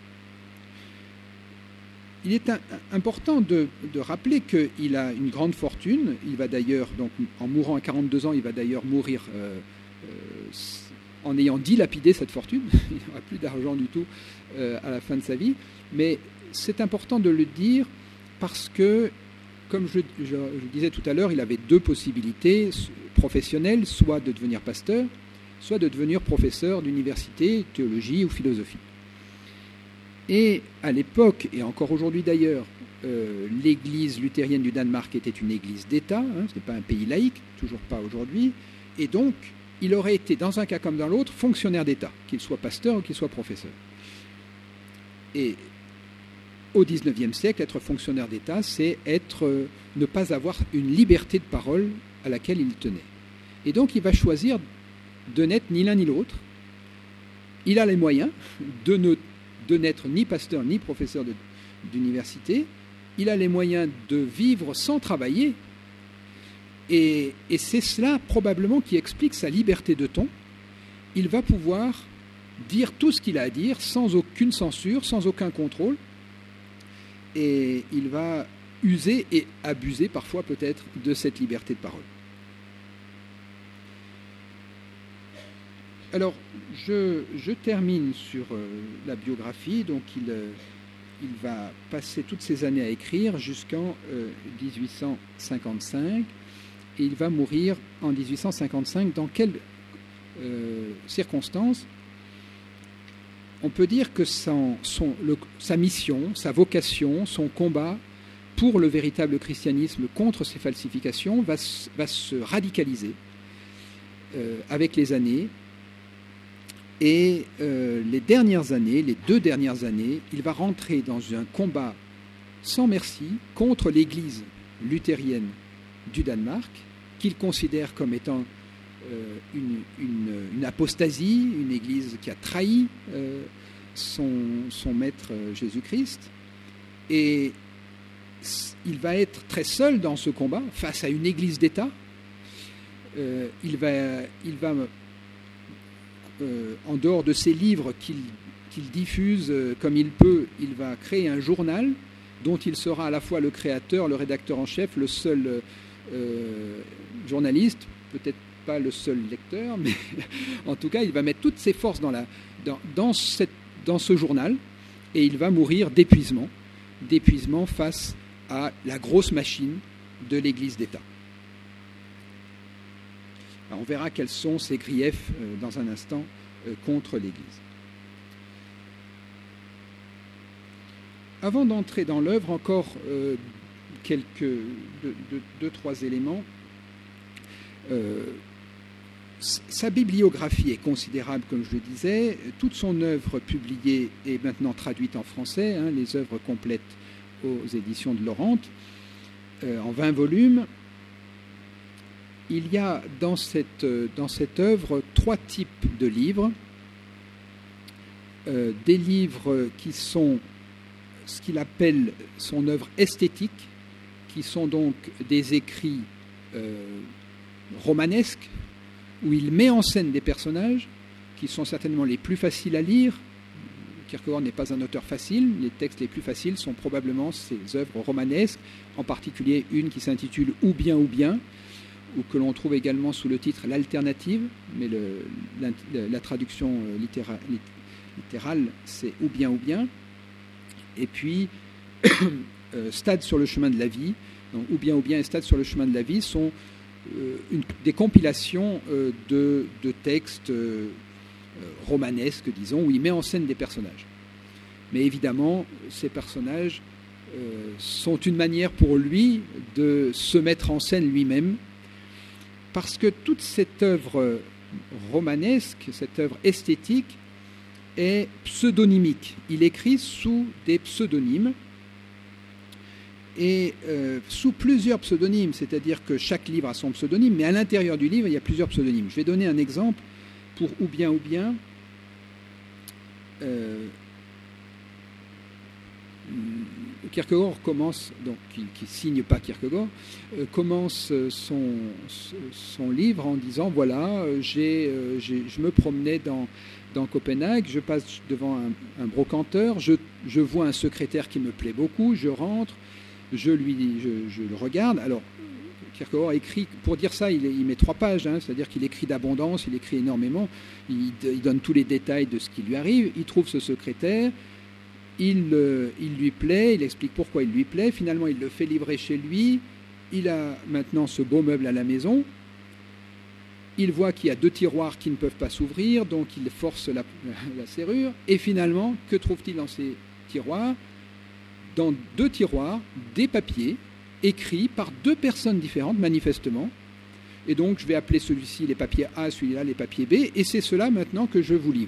Il est un, important de, de rappeler qu'il a une grande fortune. Il va d'ailleurs, donc, en mourant à quarante-deux ans, il va d'ailleurs mourir euh, euh, en ayant dilapidé cette fortune. Il n'aura plus d'argent du tout euh, à la fin de sa vie. Mais c'est important de le dire parce que, comme je, je, je disais tout à l'heure, il avait deux possibilités professionnelles, soit de devenir pasteur, soit de devenir professeur d'université, théologie ou philosophie. Et à l'époque, et encore aujourd'hui d'ailleurs, euh, l'église luthérienne du Danemark était une église d'État, hein, ce n'est pas un pays laïque, toujours pas aujourd'hui, et donc il aurait été, dans un cas comme dans l'autre, fonctionnaire d'État, qu'il soit pasteur ou qu'il soit professeur. Et au dix-neuvième siècle, être fonctionnaire d'État, c'est être, euh, ne pas avoir une liberté de parole à laquelle il tenait. Et donc il va choisir de n'être ni l'un ni l'autre. Il a les moyens de ne de n'être ni pasteur ni professeur de, d'université. Il a les moyens de vivre sans travailler. Et, et c'est cela probablement qui explique sa liberté de ton. Il va pouvoir dire tout ce qu'il a à dire sans aucune censure, sans aucun contrôle. Et il va user et abuser parfois peut-être de cette liberté de parole. Alors, je, je termine sur euh, la biographie. Donc, il, euh, il va passer toutes ces années à écrire jusqu'en euh, dix-huit cent cinquante-cinq. Et il va mourir en dix-huit cent cinquante-cinq. Dans quelles euh, circonstances? On peut dire que son, son, le, sa mission, sa vocation, son combat pour le véritable christianisme contre ces falsifications va, va se radicaliser euh, avec les années. Et euh, les dernières années, les deux dernières années, il va rentrer dans un combat sans merci contre l'Église luthérienne du Danemark, qu'il considère comme étant euh, une, une, une apostasie, une Église qui a trahi euh, son, son maître euh, Jésus-Christ. Et il va être très seul dans ce combat face à une Église d'État. Euh, il va... Il va Euh, en dehors de ses livres qu'il, qu'il diffuse euh, comme il peut, il va créer un journal dont il sera à la fois le créateur, le rédacteur en chef, le seul euh, journaliste, peut-être pas le seul lecteur, mais en tout cas, il va mettre toutes ses forces dans, la, dans, dans, cette, dans ce journal et il va mourir d'épuisement, d'épuisement face à la grosse machine de l'Église d'État. Alors on verra quels sont ces griefs euh, dans un instant euh, contre l'Église. Avant d'entrer dans l'œuvre, encore euh, quelques deux, deux, deux, trois éléments. Euh, sa bibliographie est considérable, comme je le disais. Toute son œuvre publiée est maintenant traduite en français, hein, les œuvres complètes aux éditions de Laurente, euh, en vingt volumes. Il y a dans cette, dans cette œuvre trois types de livres. Euh, des livres qui sont ce qu'il appelle son œuvre esthétique, qui sont donc des écrits euh, romanesques, où il met en scène des personnages qui sont certainement les plus faciles à lire. Kierkegaard n'est pas un auteur facile. Les textes les plus faciles sont probablement ses œuvres romanesques, en particulier une qui s'intitule « Ou bien, ou bien », ou que l'on trouve également sous le titre « L'alternative », mais le, la, la traduction littéra, littérale, c'est « ou bien, ou bien ». Et puis, euh, Stades sur le chemin de la vie, donc, ou bien ou bien et Stades sur le chemin de la vie sont euh, une, des compilations euh, de, de textes euh, romanesques, disons, où il met en scène des personnages. Mais évidemment, ces personnages euh, sont une manière pour lui de se mettre en scène lui-même, parce que toute cette œuvre romanesque, cette œuvre esthétique, est pseudonymique. Il écrit sous des pseudonymes et euh, sous plusieurs pseudonymes, c'est-à-dire que chaque livre a son pseudonyme, mais à l'intérieur du livre, il y a plusieurs pseudonymes. Je vais donner un exemple pour ou bien ou bien. Euh, Kierkegaard commence, donc qui ne signe pas Kierkegaard, euh, commence son, son livre en disant voilà, j'ai, euh, j'ai, je me promenais dans, dans Copenhague, je passe devant un, un brocanteur, je, je vois un secrétaire qui me plaît beaucoup, je rentre, je, lui, je, je le regarde. Alors, Kierkegaard écrit, pour dire ça, il, il met trois pages, hein, c'est-à-dire qu'il écrit d'abondance, il écrit énormément, il, il donne tous les détails de ce qui lui arrive, il trouve ce secrétaire. Il, euh, il lui plaît, il explique pourquoi il lui plaît, finalement il le fait livrer chez lui, il a maintenant ce beau meuble à la maison, il voit qu'il y a deux tiroirs qui ne peuvent pas s'ouvrir, donc il force la, la serrure, et finalement, que trouve-t-il dans ces tiroirs ? Dans deux tiroirs, des papiers écrits par deux personnes différentes, manifestement, et donc je vais appeler celui-ci les papiers A, celui-là les papiers B, et c'est cela maintenant que je vous livre.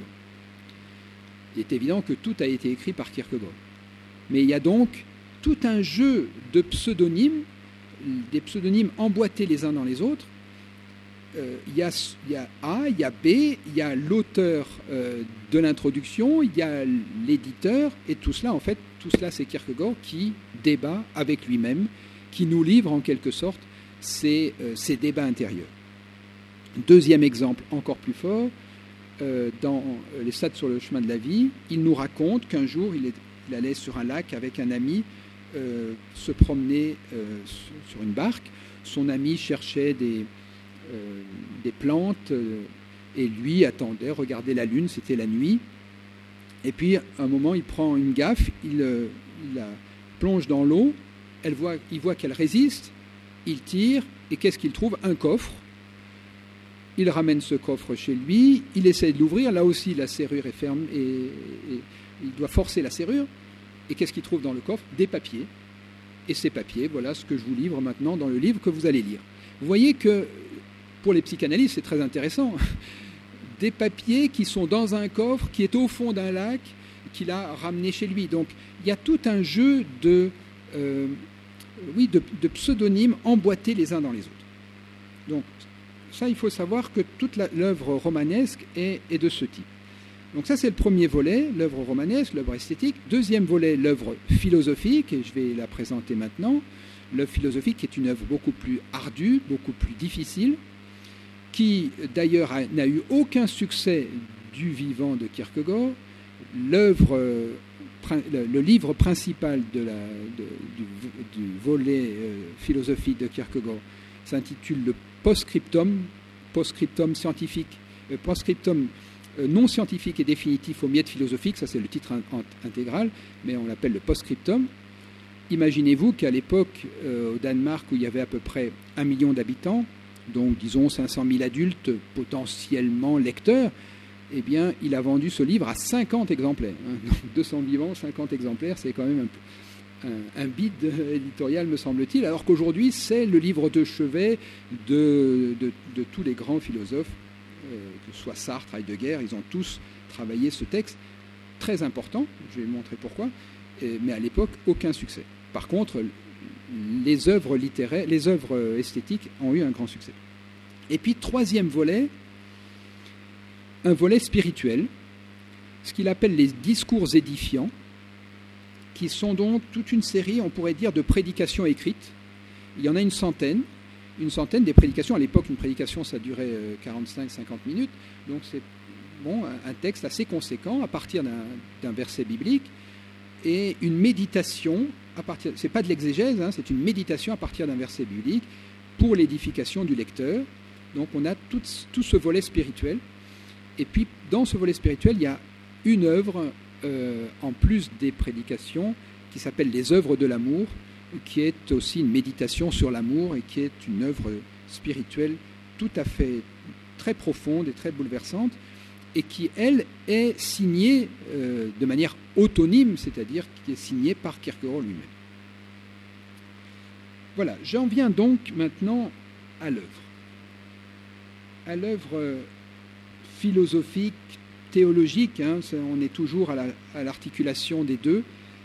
Il est évident que tout a été écrit par Kierkegaard. Mais il y a donc tout un jeu de pseudonymes, des pseudonymes emboîtés les uns dans les autres. Euh, il, y a, il y a A, il y a B, il y a l'auteur euh, de l'introduction, il y a l'éditeur, et tout cela, en fait, tout cela, c'est Kierkegaard qui débat avec lui-même, qui nous livre en quelque sorte ses, euh, ses débats intérieurs. Deuxième exemple encore plus fort, Euh, dans les Stades sur le chemin de la vie, il nous raconte qu'un jour, il, est, il allait sur un lac avec un ami euh, se promener euh, sur une barque. Son ami cherchait des, euh, des plantes euh, et lui attendait, regardait la lune, c'était la nuit. Et puis, à un moment, il prend une gaffe, il, euh, il la plonge dans l'eau, elle voit, il voit qu'elle résiste, il tire, et qu'est-ce qu'il trouve ? Un coffre. Il ramène ce coffre chez lui, il essaie de l'ouvrir, là aussi la serrure est ferme et, et il doit forcer la serrure. Et qu'est-ce qu'il trouve dans le coffre ? Des papiers. Et ces papiers, voilà ce que je vous livre maintenant dans le livre que vous allez lire. Vous voyez que pour les psychanalystes, c'est très intéressant. Des papiers qui sont dans un coffre qui est au fond d'un lac, qu'il a ramené chez lui. Donc il y a tout un jeu de, euh, oui, de, de pseudonymes emboîtés les uns dans les autres. Donc, ça, il faut savoir que toute la, l'œuvre romanesque est, est de ce type. Donc ça, c'est le premier volet, l'œuvre romanesque, l'œuvre esthétique. Deuxième volet, l'œuvre philosophique, et je vais la présenter maintenant. L'œuvre philosophique est une œuvre beaucoup plus ardue, beaucoup plus difficile, qui d'ailleurs a, n'a eu aucun succès du vivant de Kierkegaard. L'œuvre, le, le livre principal de la, de, du, du volet euh, philosophique de Kierkegaard s'intitule le Postscriptum, postscriptum scientifique, euh, postscriptum euh, non scientifique et définitif aux miettes philosophiques, ça c'est le titre in- intégral, mais on l'appelle le postscriptum. Imaginez-vous qu'à l'époque, euh, au Danemark, où il y avait à peu près un million d'habitants, donc disons cinq cent mille adultes potentiellement lecteurs, eh bien, il a vendu ce livre à cinquante exemplaires. Hein. Donc deux cents vivants, cinquante exemplaires, c'est quand même un peu... un, un bide éditorial, me semble-t-il, alors qu'aujourd'hui, c'est le livre de chevet de, de, de tous les grands philosophes, euh, que ce soit Sartre, Heidegger, ils ont tous travaillé ce texte, très important, je vais vous montrer pourquoi, et, mais à l'époque, aucun succès. Par contre, les œuvres littéraires, les œuvres esthétiques ont eu un grand succès. Et puis, troisième volet, un volet spirituel, ce qu'il appelle les discours édifiants, qui sont donc toute une série, on pourrait dire, de prédications écrites. Il y en a une centaine, une centaine des prédications. À l'époque, une prédication, ça durait quarante-cinq à cinquante minutes. Donc c'est bon, un texte assez conséquent à partir d'un, d'un verset biblique et une méditation à partir. C'est pas de l'exégèse, hein, c'est une méditation à partir d'un verset biblique pour l'édification du lecteur. Donc on a tout, tout ce volet spirituel. Et puis dans ce volet spirituel, il y a une œuvre. Euh, en plus des prédications, qui s'appelle Les œuvres de l'amour, qui est aussi une méditation sur l'amour et qui est une œuvre spirituelle tout à fait très profonde et très bouleversante, et qui, elle, est signée euh, de manière autonyme, c'est-à-dire qui est signée par Kierkegaard lui-même. Voilà, j'en viens donc maintenant à l'œuvre. À l'œuvre philosophique, théologique, hein, on est toujours à, la, à l'articulation des deux.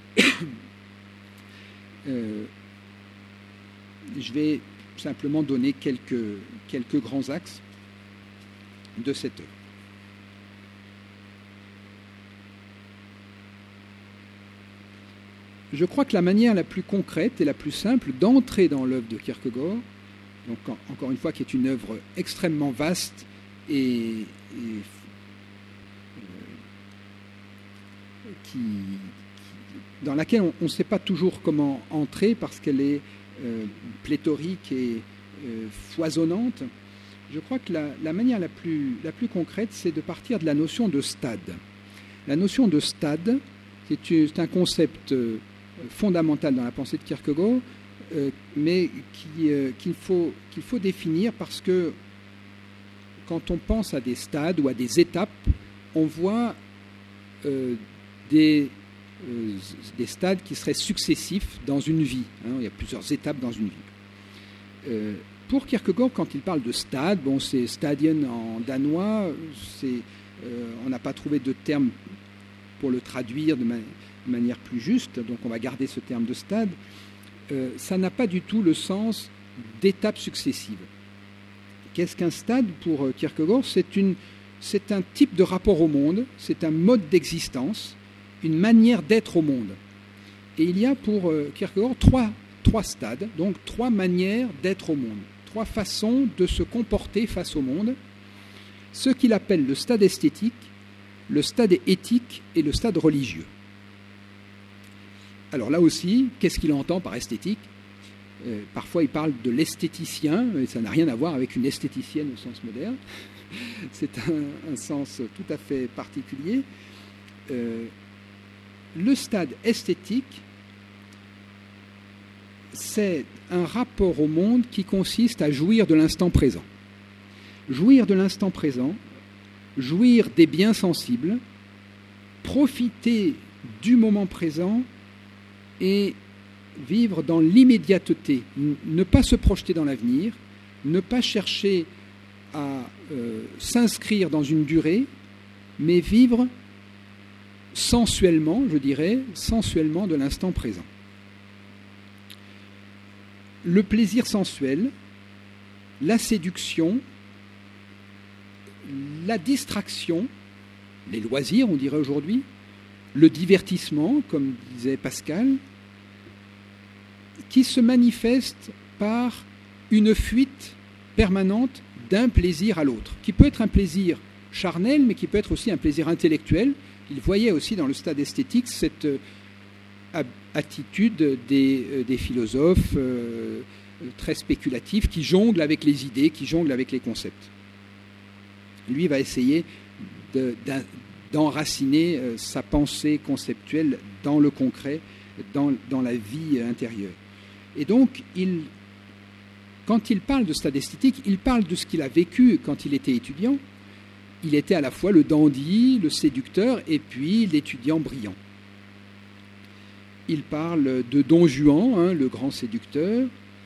euh, je vais simplement donner quelques, quelques grands axes de cette œuvre. Je crois que la manière la plus concrète et la plus simple d'entrer dans l'œuvre de Kierkegaard, donc en, encore une fois qui est une œuvre extrêmement vaste et, et euh, qui, qui, dans laquelle on ne sait pas toujours comment entrer parce qu'elle est euh, pléthorique et euh, foisonnante, je crois que la, la manière la plus, la plus concrète, c'est de partir de la notion de stade. La notion de stade, c'est, c'est un concept euh, fondamental dans la pensée de Kierkegaard, euh, mais qui, euh, qu'il, faut, qu'il faut définir parce que quand on pense à des stades ou à des étapes, on voit euh, des, euh, des stades qui seraient successifs dans une vie. Hein, il y a plusieurs étapes dans une vie. Euh, pour Kierkegaard, quand il parle de stade, bon, c'est stadien en danois, c'est, euh, on n'a pas trouvé de terme pour le traduire de manière de manière plus juste, donc on va garder ce terme de stade, euh, ça n'a pas du tout le sens d'étapes successives. Qu'est-ce qu'un stade pour Kierkegaard ? C'est, une, c'est un type de rapport au monde, c'est un mode d'existence, une manière d'être au monde. Et il y a pour Kierkegaard trois, trois stades, donc trois manières d'être au monde, trois façons de se comporter face au monde, ce qu'il appelle le stade esthétique, le stade éthique et le stade religieux. Alors là aussi, qu'est-ce qu'il entend par esthétique ? euh, Parfois, il parle de l'esthéticien, mais ça n'a rien à voir avec une esthéticienne au sens moderne. C'est un, un sens tout à fait particulier. Euh, le stade esthétique, c'est un rapport au monde qui consiste à jouir de l'instant présent. Jouir de l'instant présent, jouir des biens sensibles, profiter du moment présent et vivre dans l'immédiateté, ne pas se projeter dans l'avenir, ne pas chercher à euh, s'inscrire dans une durée, mais vivre sensuellement, je dirais, sensuellement de l'instant présent. Le plaisir sensuel, la séduction, la distraction, les loisirs, on dirait aujourd'hui, le divertissement, comme disait Pascal, qui se manifeste par une fuite permanente d'un plaisir à l'autre, qui peut être un plaisir charnel, mais qui peut être aussi un plaisir intellectuel. Il voyait aussi dans le stade esthétique cette attitude des, des philosophes euh, très spéculatifs qui jonglent avec les idées, qui jonglent avec les concepts. Lui va essayer de, d'enraciner euh, sa pensée conceptuelle dans le concret, dans, dans la vie intérieure. Et donc, il, quand il parle de stade esthétique, il parle de ce qu'il a vécu quand il était étudiant. Il était à la fois le dandy, le séducteur, et puis l'étudiant brillant. Il parle de Don Juan, hein, le grand séducteur,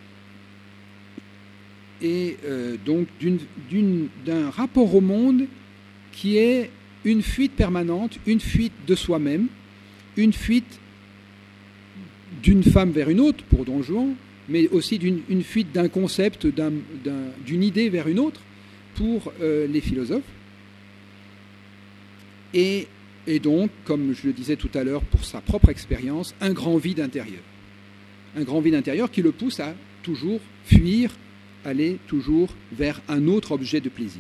et euh, donc d'une, d'une, d'un rapport au monde qui est une fuite permanente, une fuite de soi-même, une fuite d'une femme vers une autre, pour Don Juan, mais aussi d'une une fuite d'un concept, d'un, d'un, d'une idée vers une autre, pour euh, les philosophes. Et, et donc, comme je le disais tout à l'heure, pour sa propre expérience, un grand vide intérieur. Un grand vide intérieur qui le pousse à toujours fuir, aller toujours vers un autre objet de plaisir.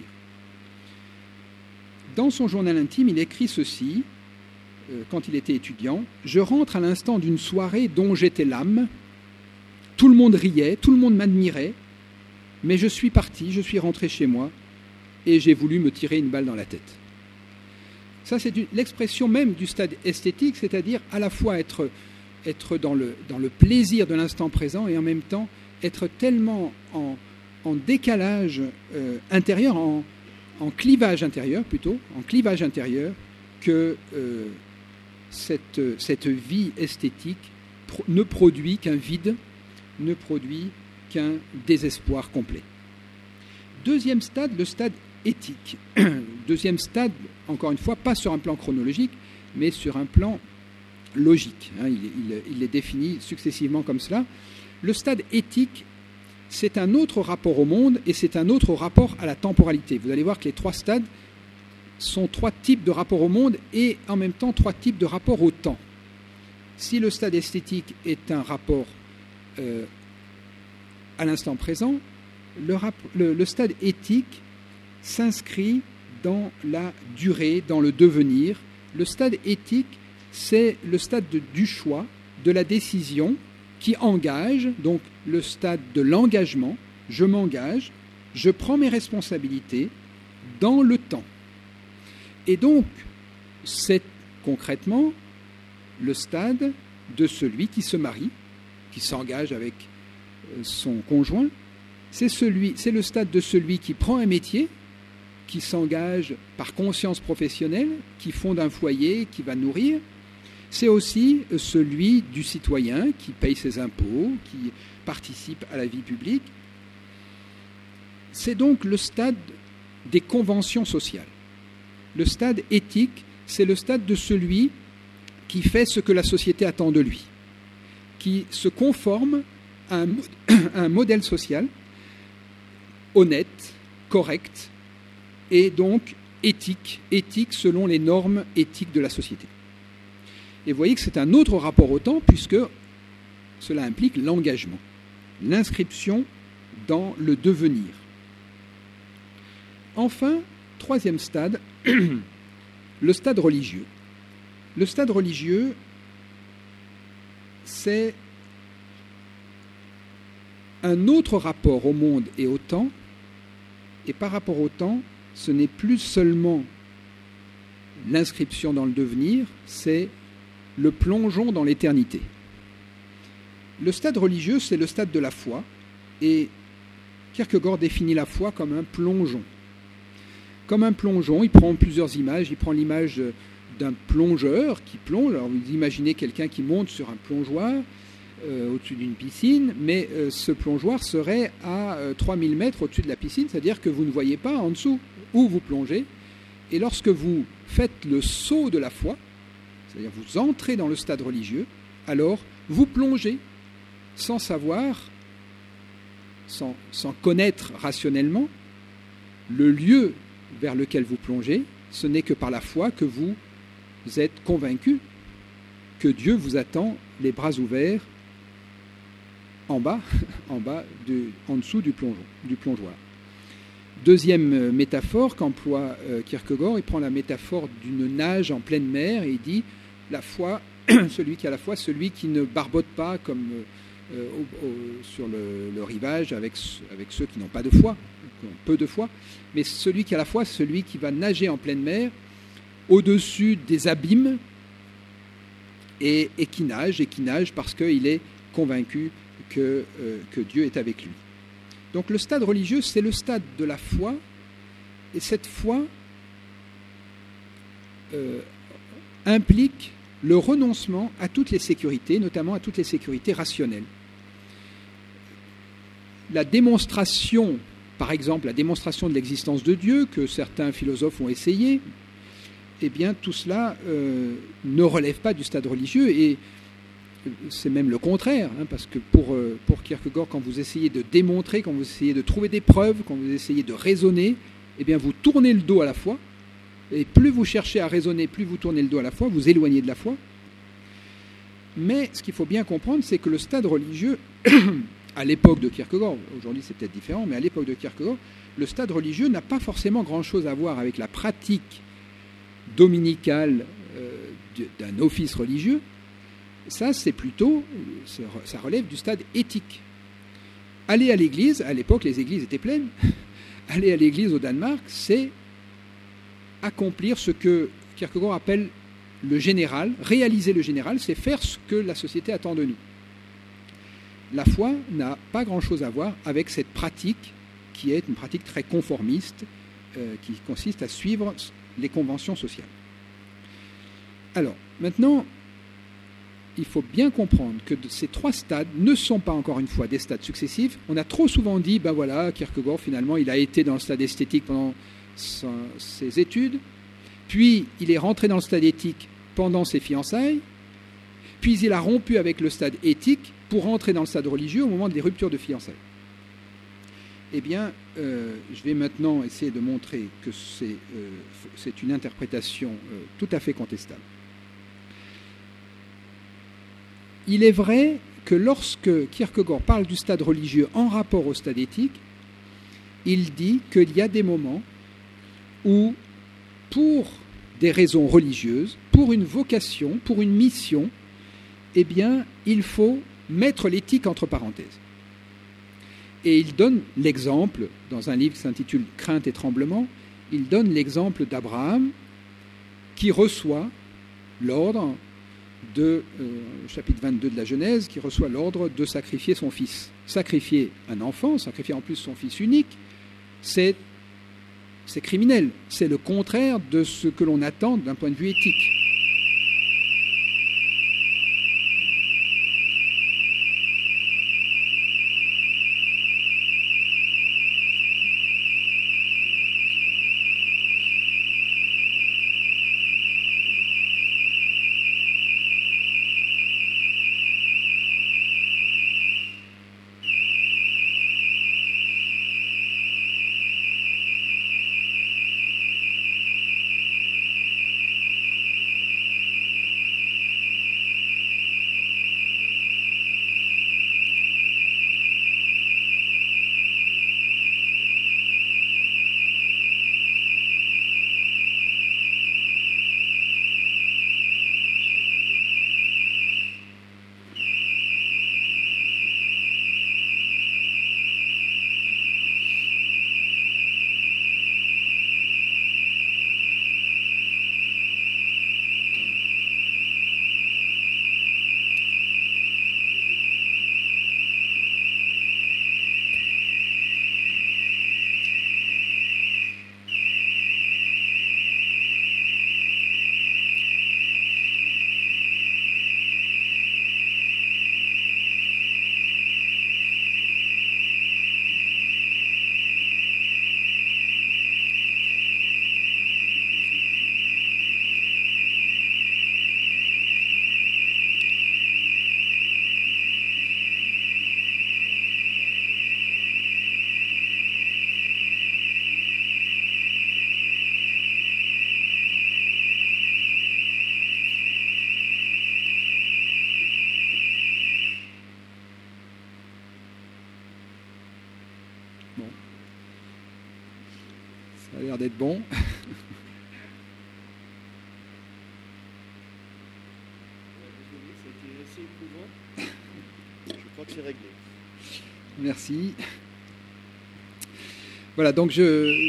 Dans son journal intime, il écrit ceci, euh, quand il était étudiant, « Je rentre à l'instant d'une soirée dont j'étais l'âme. Tout le monde riait, tout le monde m'admirait, mais je suis parti, je suis rentré chez moi et j'ai voulu me tirer une balle dans la tête. » Ça, c'est l'expression même du stade esthétique, c'est-à-dire à la fois être être dans le, dans le plaisir de l'instant présent et en même temps être tellement en, en décalage euh, intérieur, en, en clivage intérieur plutôt, en clivage intérieur, que euh, cette, cette vie esthétique pro- ne produit qu'un vide, ne produit qu'un désespoir complet. Deuxième stade, le stade éthique. Deuxième stade, encore une fois, pas sur un plan chronologique, mais sur un plan logique. Hein, il, il, il est défini successivement comme cela. Le stade éthique, c'est un autre rapport au monde et c'est un autre rapport à la temporalité. Vous allez voir que les trois stades sont trois types de rapport au monde et en même temps trois types de rapport au temps. Si le stade esthétique est un rapport euh, à l'instant présent, le, rap- le, le stade éthique s'inscrit dans la durée, dans le devenir. Le stade éthique, c'est le stade de, du choix, de la décision qui engage, donc le stade de l'engagement. Je m'engage, je prends mes responsabilités dans le temps. Et donc, c'est concrètement le stade de celui qui se marie, qui s'engage avec son conjoint. C'est, celui, c'est le stade de celui qui prend un métier, qui s'engage par conscience professionnelle, qui fonde un foyer, qui va nourrir. C'est aussi celui du citoyen qui paye ses impôts, qui participe à la vie publique. C'est donc le stade des conventions sociales. Le stade éthique, c'est le stade de celui qui fait ce que la société attend de lui, qui se conforme à un, à un modèle social honnête, correct, et donc éthique, éthique selon les normes éthiques de la société. Et vous voyez que c'est un autre rapport au temps, puisque cela implique l'engagement, l'inscription dans le devenir. Enfin, troisième stade, le stade religieux. Le stade religieux, c'est un autre rapport au monde et au temps, et par rapport au temps, ce n'est plus seulement l'inscription dans le devenir, c'est le plongeon dans l'éternité. Le stade religieux, c'est le stade de la foi, et Kierkegaard définit la foi comme un plongeon. Comme un plongeon, il prend plusieurs images. Il prend l'image d'un plongeur qui plonge. Alors vous imaginez quelqu'un qui monte sur un plongeoir euh, au-dessus d'une piscine, mais euh, ce plongeoir serait à euh, trois mille mètres au-dessus de la piscine, c'est-à-dire que vous ne voyez pas en dessous où vous plongez. Et lorsque vous faites le saut de la foi, c'est-à-dire vous entrez dans le stade religieux, alors vous plongez sans savoir, sans, sans connaître rationnellement le lieu vers lequel vous plongez. Ce n'est que par la foi que vous êtes convaincu que Dieu vous attend les bras ouverts en bas, en bas de, en dessous du plongeon, du plongeoir. Deuxième métaphore qu'emploie Kierkegaard, il prend la métaphore d'une nage en pleine mer et il dit la foi, celui qui a la foi, celui qui ne barbote pas comme euh, au, au, sur le, le rivage avec, avec ceux qui n'ont pas de foi, qui ont peu de foi, mais celui qui a la foi, celui qui va nager en pleine mer au-dessus des abîmes et, et qui nage, et qui nage parce qu'il est convaincu que, euh, que Dieu est avec lui. Donc le stade religieux, c'est le stade de la foi, et cette foi euh, implique le renoncement à toutes les sécurités, notamment à toutes les sécurités rationnelles. La démonstration, par exemple, la démonstration de l'existence de Dieu, que certains philosophes ont essayé, eh bien tout cela euh, ne relève pas du stade religieux, et c'est même le contraire, hein, parce que pour, pour Kierkegaard, quand vous essayez de démontrer, quand vous essayez de trouver des preuves, quand vous essayez de raisonner, eh bien vous tournez le dos à la foi, et plus vous cherchez à raisonner, plus vous tournez le dos à la foi, vous éloignez de la foi. Mais ce qu'il faut bien comprendre, c'est que le stade religieux, à l'époque de Kierkegaard, aujourd'hui c'est peut-être différent, mais à l'époque de Kierkegaard, le stade religieux n'a pas forcément grand-chose à voir avec la pratique dominicale euh, d'un office religieux. Ça, c'est plutôt, ça relève du stade éthique. Aller à l'église, à l'époque, les églises étaient pleines. Aller à l'église au Danemark, c'est accomplir ce que Kierkegaard appelle le général, réaliser le général, c'est faire ce que la société attend de nous. La foi n'a pas grand-chose à voir avec cette pratique qui est une pratique très conformiste, euh, qui consiste à suivre les conventions sociales. Alors, maintenant, il faut bien comprendre que ces trois stades ne sont pas, encore une fois, des stades successifs. On a trop souvent dit, ben voilà, Kierkegaard, finalement, il a été dans le stade esthétique pendant son, ses études, puis il est rentré dans le stade éthique pendant ses fiançailles, puis il a rompu avec le stade éthique pour rentrer dans le stade religieux au moment des ruptures de fiançailles. Eh bien, euh, je vais maintenant essayer de montrer que c'est, euh, c'est une interprétation euh, tout à fait contestable. Il est vrai que lorsque Kierkegaard parle du stade religieux en rapport au stade éthique, il dit qu'il y a des moments où, pour des raisons religieuses, pour une vocation, pour une mission, eh bien, il faut mettre l'éthique entre parenthèses. Et il donne l'exemple, dans un livre qui s'intitule « Crainte et tremblement », il donne l'exemple d'Abraham qui reçoit l'ordre de, euh, chapitre vingt-deux de la Genèse, qui reçoit l'ordre de sacrifier son fils. Sacrifier un enfant, sacrifier en plus son fils unique, c'est, c'est criminel. C'est le contraire de ce que l'on attend d'un point de vue éthique. Bon. Ça a l'air d'être bon. C'était assez éprouvant. Je crois que c'est réglé. Merci. Voilà, donc je...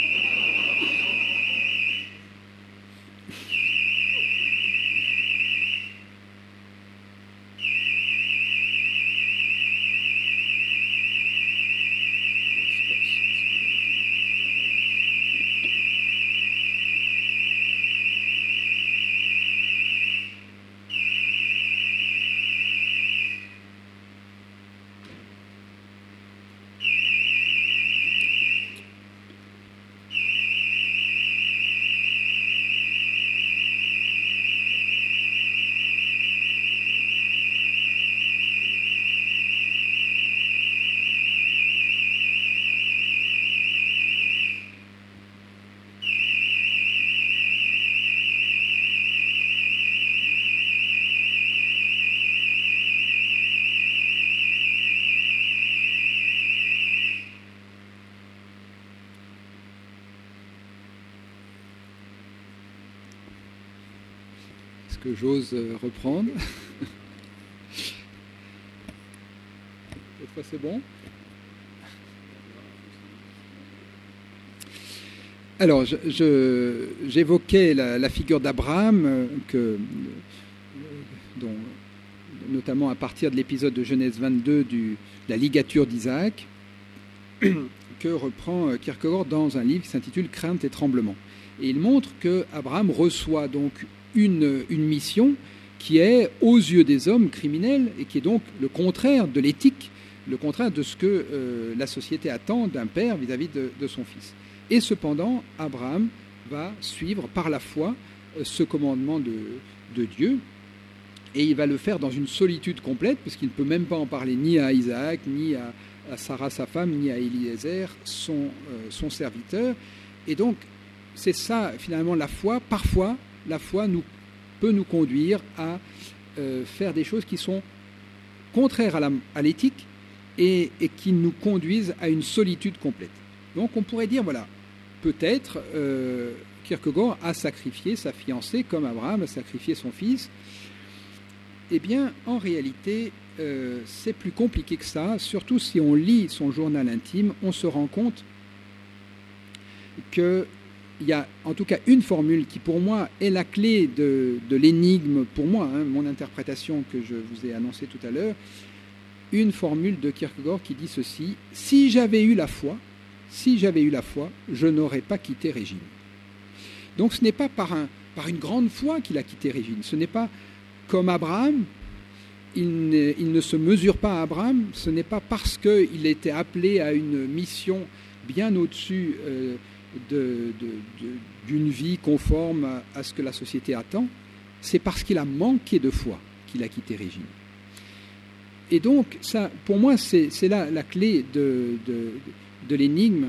Est-ce que j'ose reprendre? Cette fois c'est bon? Alors, je, je, j'évoquais la, la figure d'Abraham, que, dont, notamment à partir de l'épisode de Genèse vingt-deux du, de la ligature d'Isaac, que reprend Kierkegaard dans un livre qui s'intitule Crainte et tremblement. Et il montre qu'Abraham reçoit donc une, une mission qui est, aux yeux des hommes, criminelle, et qui est donc le contraire de l'éthique, le contraire de ce que euh, la société attend d'un père vis-à-vis de, de son fils. Et cependant, Abraham va suivre par la foi euh, ce commandement de, de Dieu, et il va le faire dans une solitude complète, puisqu'il ne peut même pas en parler ni à Isaac, ni à, à Sarah, sa femme, ni à Eliezer, son, euh, son serviteur. Et donc, c'est ça, finalement, la foi. Parfois, la foi nous, peut nous conduire à euh, faire des choses qui sont contraires à, la, à l'éthique et, et qui nous conduisent à une solitude complète. Donc, on pourrait dire, voilà, peut-être euh, Kierkegaard a sacrifié sa fiancée comme Abraham a sacrifié son fils. Eh bien, en réalité, euh, c'est plus compliqué que ça. Surtout si on lit son journal intime, on se rend compte qu'il y a en tout cas une formule qui, pour moi, est la clé de, de l'énigme, pour moi, hein, mon interprétation que je vous ai annoncée tout à l'heure, une formule de Kierkegaard qui dit ceci: « Si j'avais eu la foi, si j'avais eu la foi, je n'aurais pas quitté Régine. » Donc ce n'est pas par, un, par une grande foi qu'il a quitté Régine, ce n'est pas comme Abraham, il ne, il ne se mesure pas à Abraham, ce n'est pas parce qu'il était appelé à une mission bien au-dessus euh, de, de, de, d'une vie conforme à, à ce que la société attend, c'est parce qu'il a manqué de foi qu'il a quitté Régine. Et donc, ça, pour moi, c'est, c'est là la clé de, de, de l'énigme,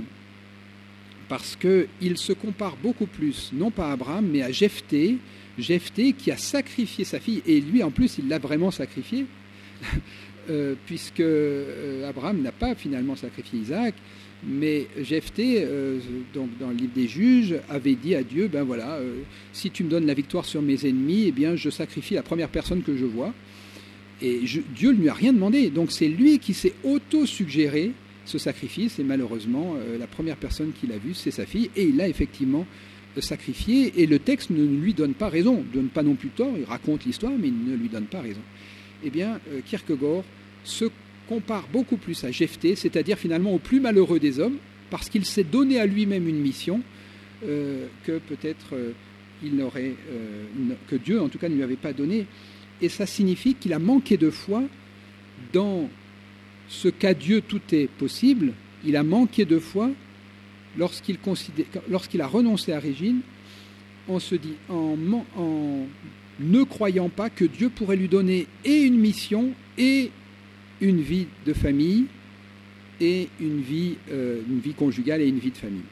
parce qu'il se compare beaucoup plus, non pas à Abraham, mais à Jephthé, Jephthé qui a sacrifié sa fille, et lui en plus il l'a vraiment sacrifié, euh, puisque euh, Abraham n'a pas finalement sacrifié Isaac, mais Jephthé, euh, donc dans le livre des Juges, avait dit à Dieu, ben voilà, euh, si tu me donnes la victoire sur mes ennemis, eh bien je sacrifie la première personne que je vois, et je, Dieu ne lui a rien demandé, donc c'est lui qui s'est auto-suggéré ce sacrifice, et malheureusement euh, la première personne qu'il a vue c'est sa fille, et il l'a effectivement sacrifié, et le texte ne lui donne pas raison, ne donne pas non plus tort, il raconte l'histoire, mais il ne lui donne pas raison. Eh bien, Kierkegaard se compare beaucoup plus à Jephthé, c'est-à-dire finalement au plus malheureux des hommes, parce qu'il s'est donné à lui-même une mission euh, que peut-être euh, il n'aurait, euh, que Dieu en tout cas ne lui avait pas donnée. Et ça signifie qu'il a manqué de foi dans ce qu'à Dieu tout est possible, il a manqué de foi Lorsqu'il, considère, lorsqu'il a renoncé à Régine, en, se dit, en, en ne croyant pas que Dieu pourrait lui donner et une mission et une vie de famille et une vie, euh, une vie conjugale et une vie de famille.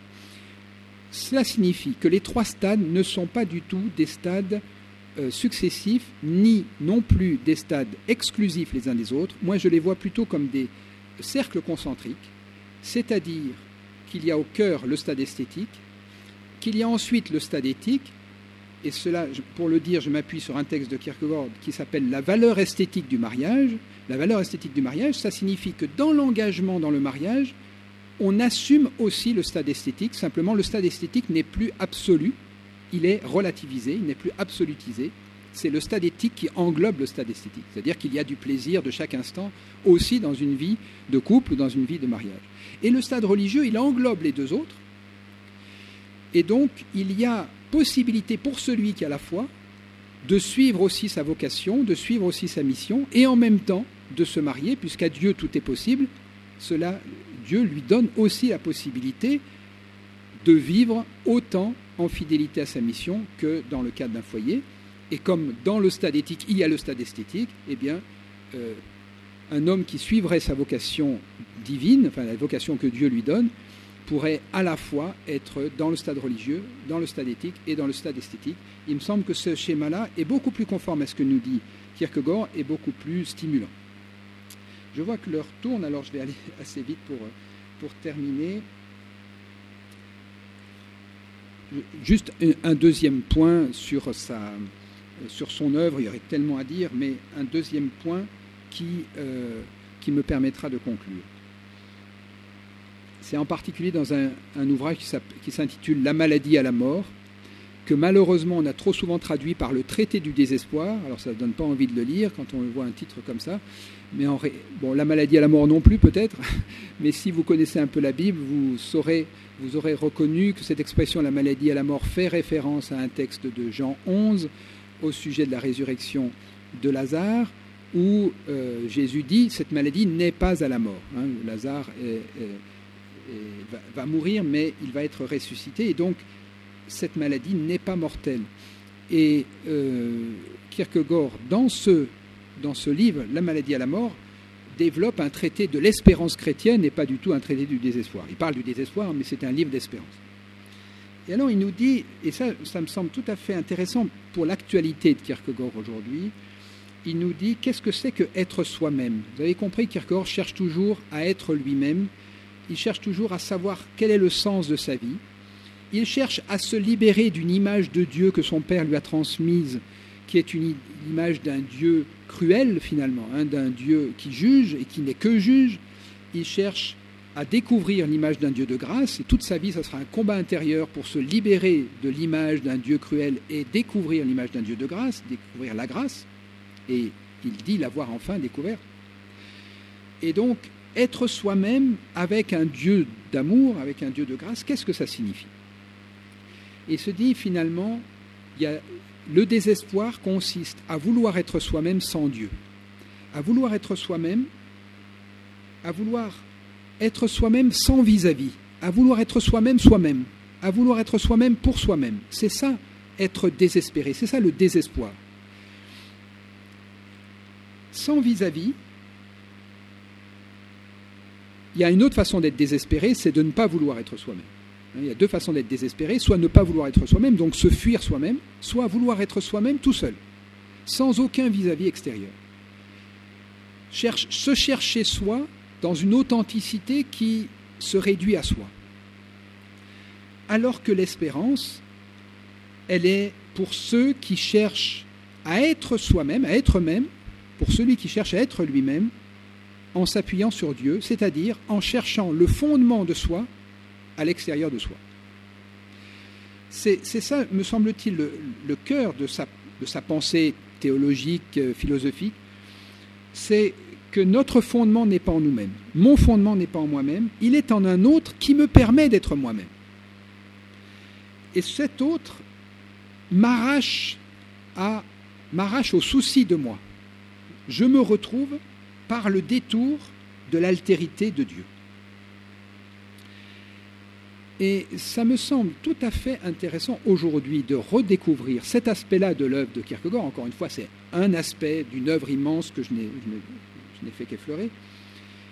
Cela signifie que les trois stades ne sont pas du tout des stades euh, successifs, ni non plus des stades exclusifs les uns des autres. Moi, je les vois plutôt comme des cercles concentriques, c'est-à-dire qu'il y a au cœur le stade esthétique, qu'il y a ensuite le stade éthique, et cela, pour le dire, je m'appuie sur un texte de Kierkegaard qui s'appelle « La valeur esthétique du mariage ». La valeur esthétique du mariage, ça signifie que dans l'engagement dans le mariage, on assume aussi le stade esthétique, simplement le stade esthétique n'est plus absolu, il est relativisé, il n'est plus absolutisé. C'est le stade éthique qui englobe le stade esthétique, c'est-à-dire qu'il y a du plaisir de chaque instant aussi dans une vie de couple ou dans une vie de mariage. Et le stade religieux, il englobe les deux autres. Et donc, il y a possibilité pour celui qui a la foi de suivre aussi sa vocation, de suivre aussi sa mission, et en même temps de se marier, puisqu'à Dieu tout est possible. Cela, Dieu lui donne aussi la possibilité de vivre autant en fidélité à sa mission que dans le cadre d'un foyer. Et comme dans le stade éthique, il y a le stade esthétique, eh bien, euh, un homme qui suivrait sa vocation divine, enfin la vocation que Dieu lui donne, pourrait à la fois être dans le stade religieux, dans le stade éthique et dans le stade esthétique. Il me semble que ce schéma-là est beaucoup plus conforme à ce que nous dit Kierkegaard et beaucoup plus stimulant. Je vois que l'heure tourne, alors je vais aller assez vite pour, pour terminer. Juste un deuxième point sur, sa, sur son œuvre, il y aurait tellement à dire, mais un deuxième point qui, euh, qui me permettra de conclure. C'est en particulier dans un, un ouvrage qui s'intitule « La maladie à la mort », que malheureusement on a trop souvent traduit par le traité du désespoir. Alors ça ne donne pas envie de le lire quand on voit un titre comme ça. Mais en ré... bon, la maladie à la mort non plus peut-être, mais si vous connaissez un peu la Bible, vous saurez, vous aurez reconnu que cette expression « la maladie à la mort » fait référence à un texte de Jean onze au sujet de la résurrection de Lazare, où euh, Jésus dit « cette maladie n'est pas à la mort hein. ». Lazare est, est, est, va, va mourir, mais il va être ressuscité, et donc cette maladie n'est pas mortelle. Et euh, Kierkegaard, dans ce, dans ce livre, La maladie à la mort, développe un traité de l'espérance chrétienne et pas du tout un traité du désespoir. Il parle du désespoir, mais c'est un livre d'espérance. Et alors il nous dit, et ça, ça me semble tout à fait intéressant pour l'actualité de Kierkegaard aujourd'hui, il nous dit qu'est-ce que c'est que être soi-même. Vous avez compris, Kierkegaard cherche toujours à être lui-même, il cherche toujours à savoir quel est le sens de sa vie. Il cherche à se libérer d'une image de Dieu que son père lui a transmise, qui est une image d'un Dieu cruel finalement, hein, d'un Dieu qui juge et qui n'est que juge. Il cherche à découvrir l'image d'un Dieu de grâce, et toute sa vie, ça sera un combat intérieur pour se libérer de l'image d'un Dieu cruel et découvrir l'image d'un Dieu de grâce, découvrir la grâce, et il dit l'avoir enfin découverte. Et donc, être soi-même avec un Dieu d'amour, avec un Dieu de grâce, qu'est-ce que ça signifie ? Et se dit finalement, il y a, le désespoir consiste à vouloir être soi-même sans Dieu, à vouloir être soi-même, à vouloir être soi-même sans vis-à-vis, à vouloir être soi-même soi-même, à vouloir être soi-même pour soi-même. C'est ça, être désespéré, c'est ça le désespoir. Sans vis-à-vis, il y a une autre façon d'être désespéré, c'est de ne pas vouloir être soi-même. Il y a deux façons d'être désespéré, soit ne pas vouloir être soi-même, donc se fuir soi-même, soit vouloir être soi-même tout seul, sans aucun vis-à-vis extérieur. Cherche, se chercher soi dans une authenticité qui se réduit à soi. Alors que l'espérance, elle est pour ceux qui cherchent à être soi-même, à être eux-mêmes, pour celui qui cherche à être lui-même, en s'appuyant sur Dieu, c'est-à-dire en cherchant le fondement de soi à l'extérieur de soi. C'est, c'est ça, me semble-t-il, le, le cœur de sa, de sa pensée théologique, philosophique, c'est que notre fondement n'est pas en nous-mêmes. Mon fondement n'est pas en moi-même, il est en un autre qui me permet d'être moi-même. Et cet autre m'arrache, à, m'arrache au souci de moi. Je me retrouve par le détour de l'altérité de Dieu. Et ça me semble tout à fait intéressant aujourd'hui de redécouvrir cet aspect-là de l'œuvre de Kierkegaard. Encore une fois, c'est un aspect d'une œuvre immense que je n'ai, je n'ai, je n'ai fait qu'effleurer. Pourquoi ?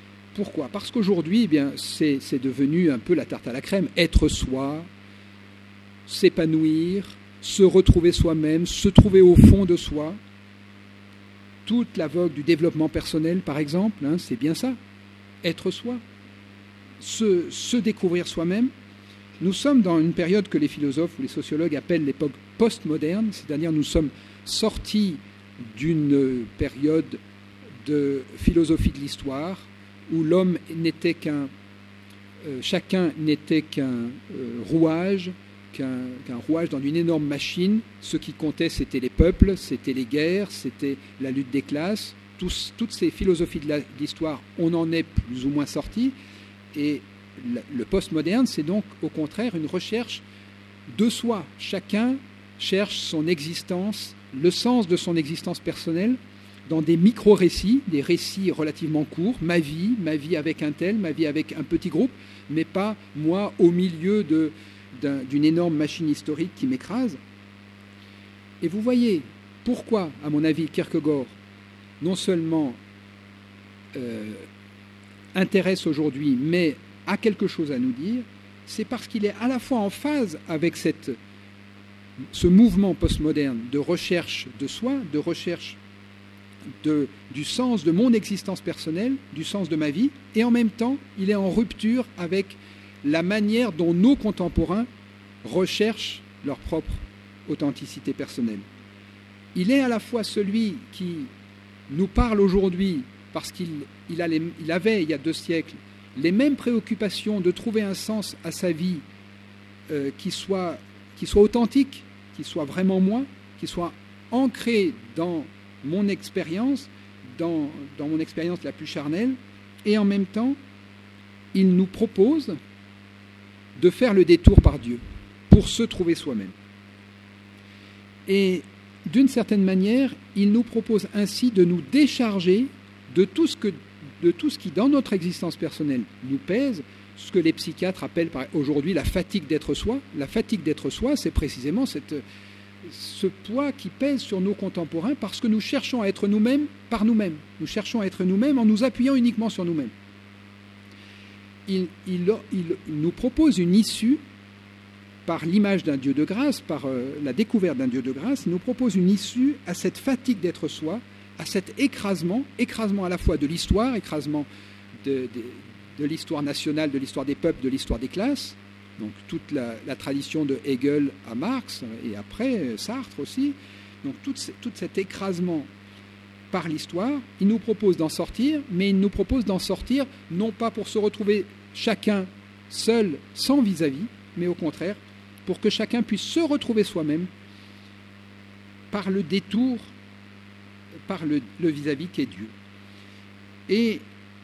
Parce qu'aujourd'hui, eh bien, c'est, c'est devenu un peu la tarte à la crème. Être soi, s'épanouir, se retrouver soi-même, se trouver au fond de soi. Toute la vogue du développement personnel, par exemple, hein, c'est bien ça. Être soi, se, se découvrir soi-même. Nous sommes dans une période que les philosophes ou les sociologues appellent l'époque postmoderne, c'est-à-dire nous sommes sortis d'une période de philosophie de l'histoire où l'homme n'était qu'un, euh, chacun n'était qu'un euh, rouage, qu'un, qu'un rouage dans une énorme machine. Ce qui comptait, c'était les peuples, c'était les guerres, c'était la lutte des classes. Tous, toutes ces philosophies de, la, de l'histoire, on en est plus ou moins sortis. Et le postmoderne, c'est donc au contraire une recherche de soi. Chacun cherche son existence, le sens de son existence personnelle dans des micro-récits, des récits relativement courts, ma vie, ma vie avec un tel, ma vie avec un petit groupe, mais pas moi au milieu de, d'un, d'une énorme machine historique qui m'écrase. Et vous voyez pourquoi, à mon avis, Kierkegaard non seulement euh, intéresse aujourd'hui, mais a quelque chose à nous dire, c'est parce qu'il est à la fois en phase avec cette, ce mouvement postmoderne de recherche de soi, de recherche de, du sens de mon existence personnelle, du sens de ma vie, et en même temps, il est en rupture avec la manière dont nos contemporains recherchent leur propre authenticité personnelle. Il est à la fois celui qui nous parle aujourd'hui parce qu'il il a les, il avait, il y a deux siècles, les mêmes préoccupations de trouver un sens à sa vie euh, qui soit, qui soit authentique, qui soit vraiment moi, qui soit ancré dans mon expérience, dans, dans mon expérience la plus charnelle, et en même temps, il nous propose de faire le détour par Dieu pour se trouver soi-même. Et d'une certaine manière, il nous propose ainsi de nous décharger de tout ce, que, de tout ce qui, dans notre existence personnelle, nous pèse, ce que les psychiatres appellent aujourd'hui la fatigue d'être soi. La fatigue d'être soi, c'est précisément cette, ce poids qui pèse sur nos contemporains parce que nous cherchons à être nous-mêmes par nous-mêmes. Nous cherchons à être nous-mêmes en nous appuyant uniquement sur nous-mêmes. Il, il, il, il nous propose une issue par l'image d'un Dieu de grâce, par euh, la découverte d'un Dieu de grâce, il nous propose une issue à cette fatigue d'être soi, à cet écrasement, écrasement à la fois de l'histoire, écrasement de, de, de l'histoire nationale, de l'histoire des peuples, de l'histoire des classes, donc toute la, la tradition de Hegel à Marx, et après Sartre aussi, donc tout, tout cet écrasement par l'histoire, il nous propose d'en sortir, mais il nous propose d'en sortir non pas pour se retrouver chacun seul, sans vis-à-vis, mais au contraire, pour que chacun puisse se retrouver soi-même par le détour, par le, le vis-à-vis qu'est Dieu. Et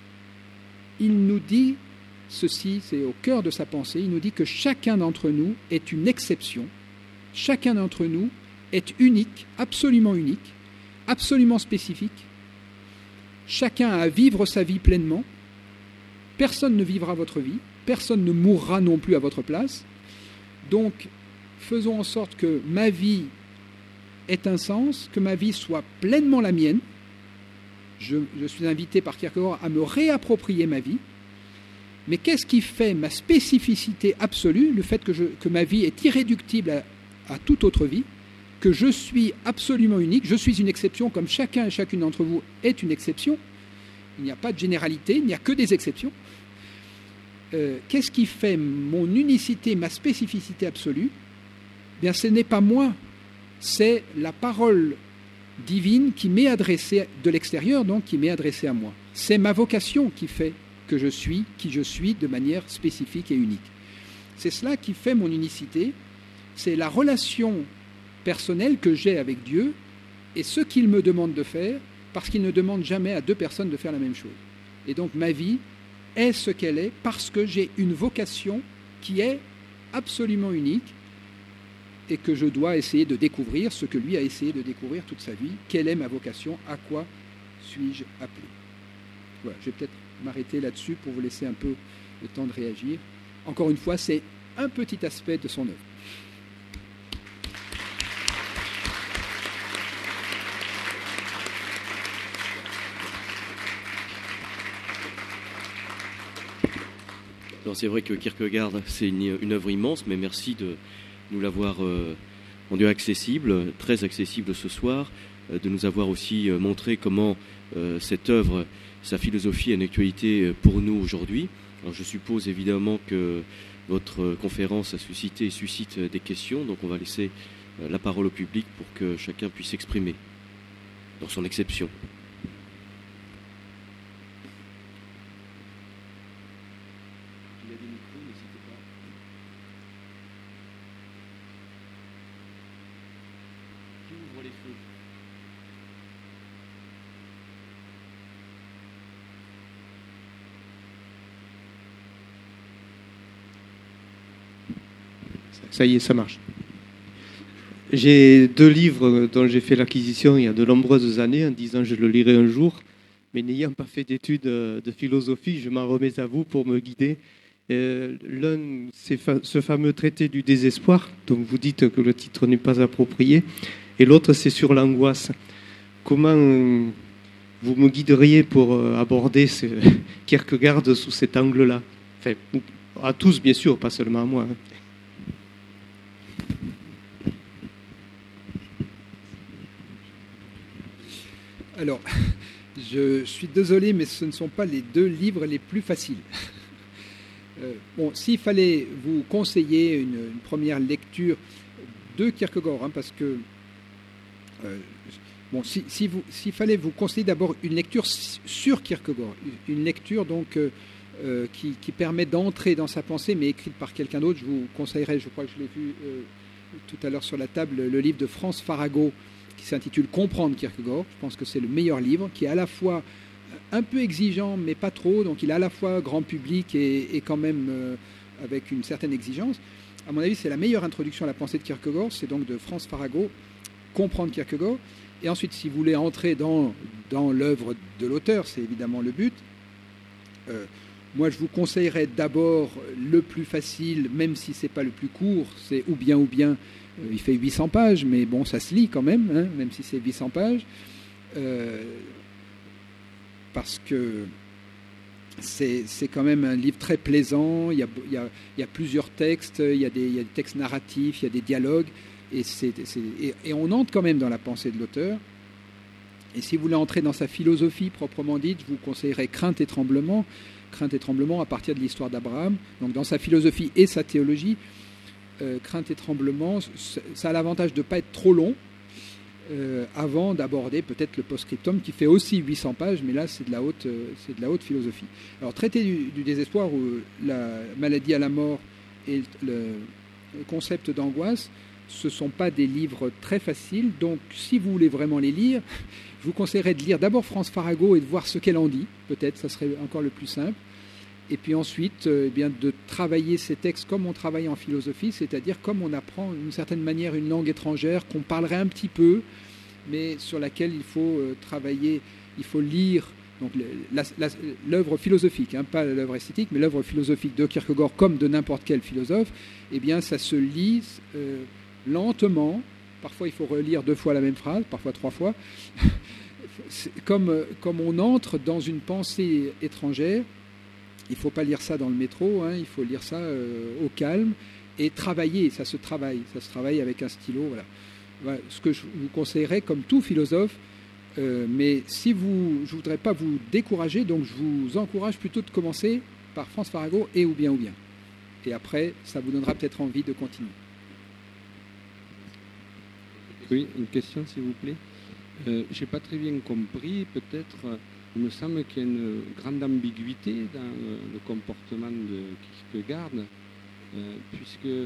il nous dit ceci, c'est au cœur de sa pensée, il nous dit que chacun d'entre nous est une exception, chacun d'entre nous est unique, absolument unique, absolument spécifique, chacun a à vivre sa vie pleinement, personne ne vivra votre vie, personne ne mourra non plus à votre place. Donc, faisons en sorte que ma vie ait un sens, que ma vie soit pleinement la mienne. Je, je suis invité par Kierkegaard à me réapproprier ma vie. Mais qu'est-ce qui fait ma spécificité absolue, le fait que, je, que ma vie est irréductible à, à toute autre vie, que je suis absolument unique, je suis une exception comme chacun et chacune d'entre vous est une exception. Il n'y a pas de généralité, il n'y a que des exceptions. Euh, qu'est-ce qui fait mon unicité, ma spécificité absolue ? Bien, ce n'est pas moi, c'est la parole divine qui m'est adressée de l'extérieur, donc qui m'est adressée à moi. C'est ma vocation qui fait que je suis qui je suis de manière spécifique et unique. C'est cela qui fait mon unicité, c'est la relation personnelle que j'ai avec Dieu et ce qu'il me demande de faire, parce qu'il ne demande jamais à deux personnes de faire la même chose. Et donc ma vie est ce qu'elle est parce que j'ai une vocation qui est absolument unique et que je dois essayer de découvrir ce que lui a essayé de découvrir toute sa vie. Quelle est ma vocation ? À quoi suis-je appelé ? Voilà, je vais peut-être m'arrêter là-dessus pour vous laisser un peu le temps de réagir. Encore une fois, c'est un petit aspect de son œuvre. Alors c'est vrai que Kierkegaard, c'est une, une œuvre immense, mais merci de nous l'avoir euh, rendu accessible, très accessible ce soir, euh, de nous avoir aussi euh, montré comment euh, cette œuvre, sa philosophie a une actualité pour nous aujourd'hui. Alors je suppose évidemment que votre conférence a suscité et suscite des questions, donc on va laisser euh, la parole au public pour que chacun puisse s'exprimer dans son exception. Ça y est, ça marche. J'ai deux livres dont j'ai fait l'acquisition il y a de nombreuses années en disant je le lirai un jour, mais n'ayant pas fait d'études de philosophie, je m'en remets à vous pour me guider. Euh, l'un, c'est fa- ce fameux traité du désespoir, dont vous dites que le titre n'est pas approprié, et l'autre, c'est sur l'angoisse. Comment euh, vous me guideriez pour euh, aborder ce Kierkegaard sous cet angle-là ? Enfin, à tous, bien sûr, pas seulement à moi. Hein. Alors, je suis désolé, mais ce ne sont pas les deux livres les plus faciles. Euh, bon, s'il fallait vous conseiller une, une première lecture de Kierkegaard, hein, parce que euh, bon, si, si vous, s'il fallait vous conseiller d'abord une lecture sur Kierkegaard, une lecture donc euh, euh, qui, qui permet d'entrer dans sa pensée, mais écrite par quelqu'un d'autre. Je vous conseillerais, je crois que je l'ai vu euh, tout à l'heure sur la table, le livre de France Farago qui s'intitule Comprendre Kierkegaard. Je pense que c'est le meilleur livre, qui est à la fois un peu exigeant, mais pas trop. Donc il est à la fois grand public et, et quand même euh, avec une certaine exigence. À mon avis, c'est la meilleure introduction à la pensée de Kierkegaard. C'est donc de France Farago, Comprendre Kierkegaard. Et ensuite, si vous voulez entrer dans, dans l'œuvre de l'auteur, c'est évidemment le but. Euh, moi, je vous conseillerais d'abord le plus facile, même si ce n'est pas le plus court, c'est Ou bien, ou bien. Euh, il fait huit cents pages, mais bon, ça se lit quand même, hein, même si c'est huit cents pages. Euh, parce que c'est, c'est quand même un livre très plaisant. Il y a, il y a, il y a plusieurs textes, il y a, des, il y a des textes narratifs, il y a des dialogues. Et, c'est, c'est, et, et on entre quand même dans la pensée de l'auteur. Et si vous voulez entrer dans sa philosophie proprement dite, je vous conseillerais Crainte et Tremblement. Crainte et Tremblement à partir de l'histoire d'Abraham. Donc dans sa philosophie et sa théologie, euh, Crainte et Tremblement, ça a l'avantage de ne pas être trop long euh, avant d'aborder peut-être le post-scriptum qui fait aussi huit cents pages, mais là c'est de la haute, euh, c'est de la haute philosophie. Alors Traité du, du désespoir, ou la maladie à la mort et le, le concept d'angoisse, ce ne sont pas des livres très faciles, donc si vous voulez vraiment les lire, je vous conseillerais de lire d'abord France Farago et de voir ce qu'elle en dit, peut-être, ça serait encore le plus simple, et puis ensuite euh, eh bien, de travailler ces textes comme on travaille en philosophie, c'est-à-dire comme on apprend d'une certaine manière une langue étrangère qu'on parlerait un petit peu, mais sur laquelle il faut euh, travailler, il faut lire donc, la, la, l'œuvre philosophique, hein, pas l'œuvre esthétique, mais l'œuvre philosophique de Kierkegaard comme de n'importe quel philosophe, eh bien ça se lit euh, lentement. Parfois, il faut relire deux fois la même phrase, parfois trois fois. Comme, comme on entre dans une pensée étrangère, il ne faut pas lire ça dans le métro, hein, il faut lire ça euh, au calme et travailler, ça se travaille, ça se travaille avec un stylo. Voilà. Voilà ce que je vous conseillerais, comme tout philosophe, euh, mais si vous, je ne voudrais pas vous décourager, donc je vous encourage plutôt de commencer par France Farago et Ou bien, ou bien. Et après, ça vous donnera peut-être envie de continuer. Oui, une question s'il vous plaît. Euh, je n'ai pas très bien compris, peut-être, euh, il me semble qu'il y a une grande ambiguïté dans euh, le comportement de Kierkegaard, euh, puisque euh,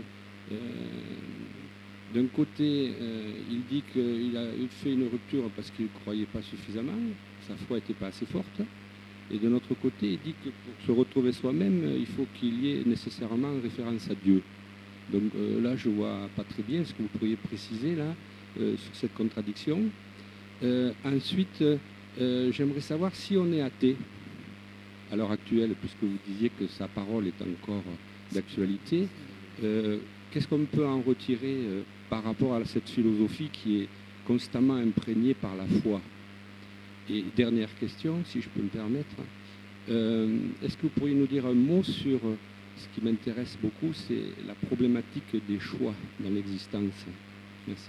d'un côté, euh, il dit qu'il a fait une rupture parce qu'il ne croyait pas suffisamment, sa foi n'était pas assez forte, et de l'autre côté, il dit que pour se retrouver soi-même, il faut qu'il y ait nécessairement référence à Dieu. Donc euh, là, je ne vois pas très bien ce que vous pourriez préciser là. Euh, sur cette contradiction. Euh, ensuite, euh, j'aimerais savoir si on est athée à l'heure actuelle, puisque vous disiez que sa parole est encore d'actualité, euh, qu'est-ce qu'on peut en retirer euh, par rapport à cette philosophie qui est constamment imprégnée par la foi? Et dernière question, si je peux me permettre, euh, est-ce que vous pourriez nous dire un mot sur euh, ce qui m'intéresse beaucoup, c'est la problématique des choix dans l'existence? Merci.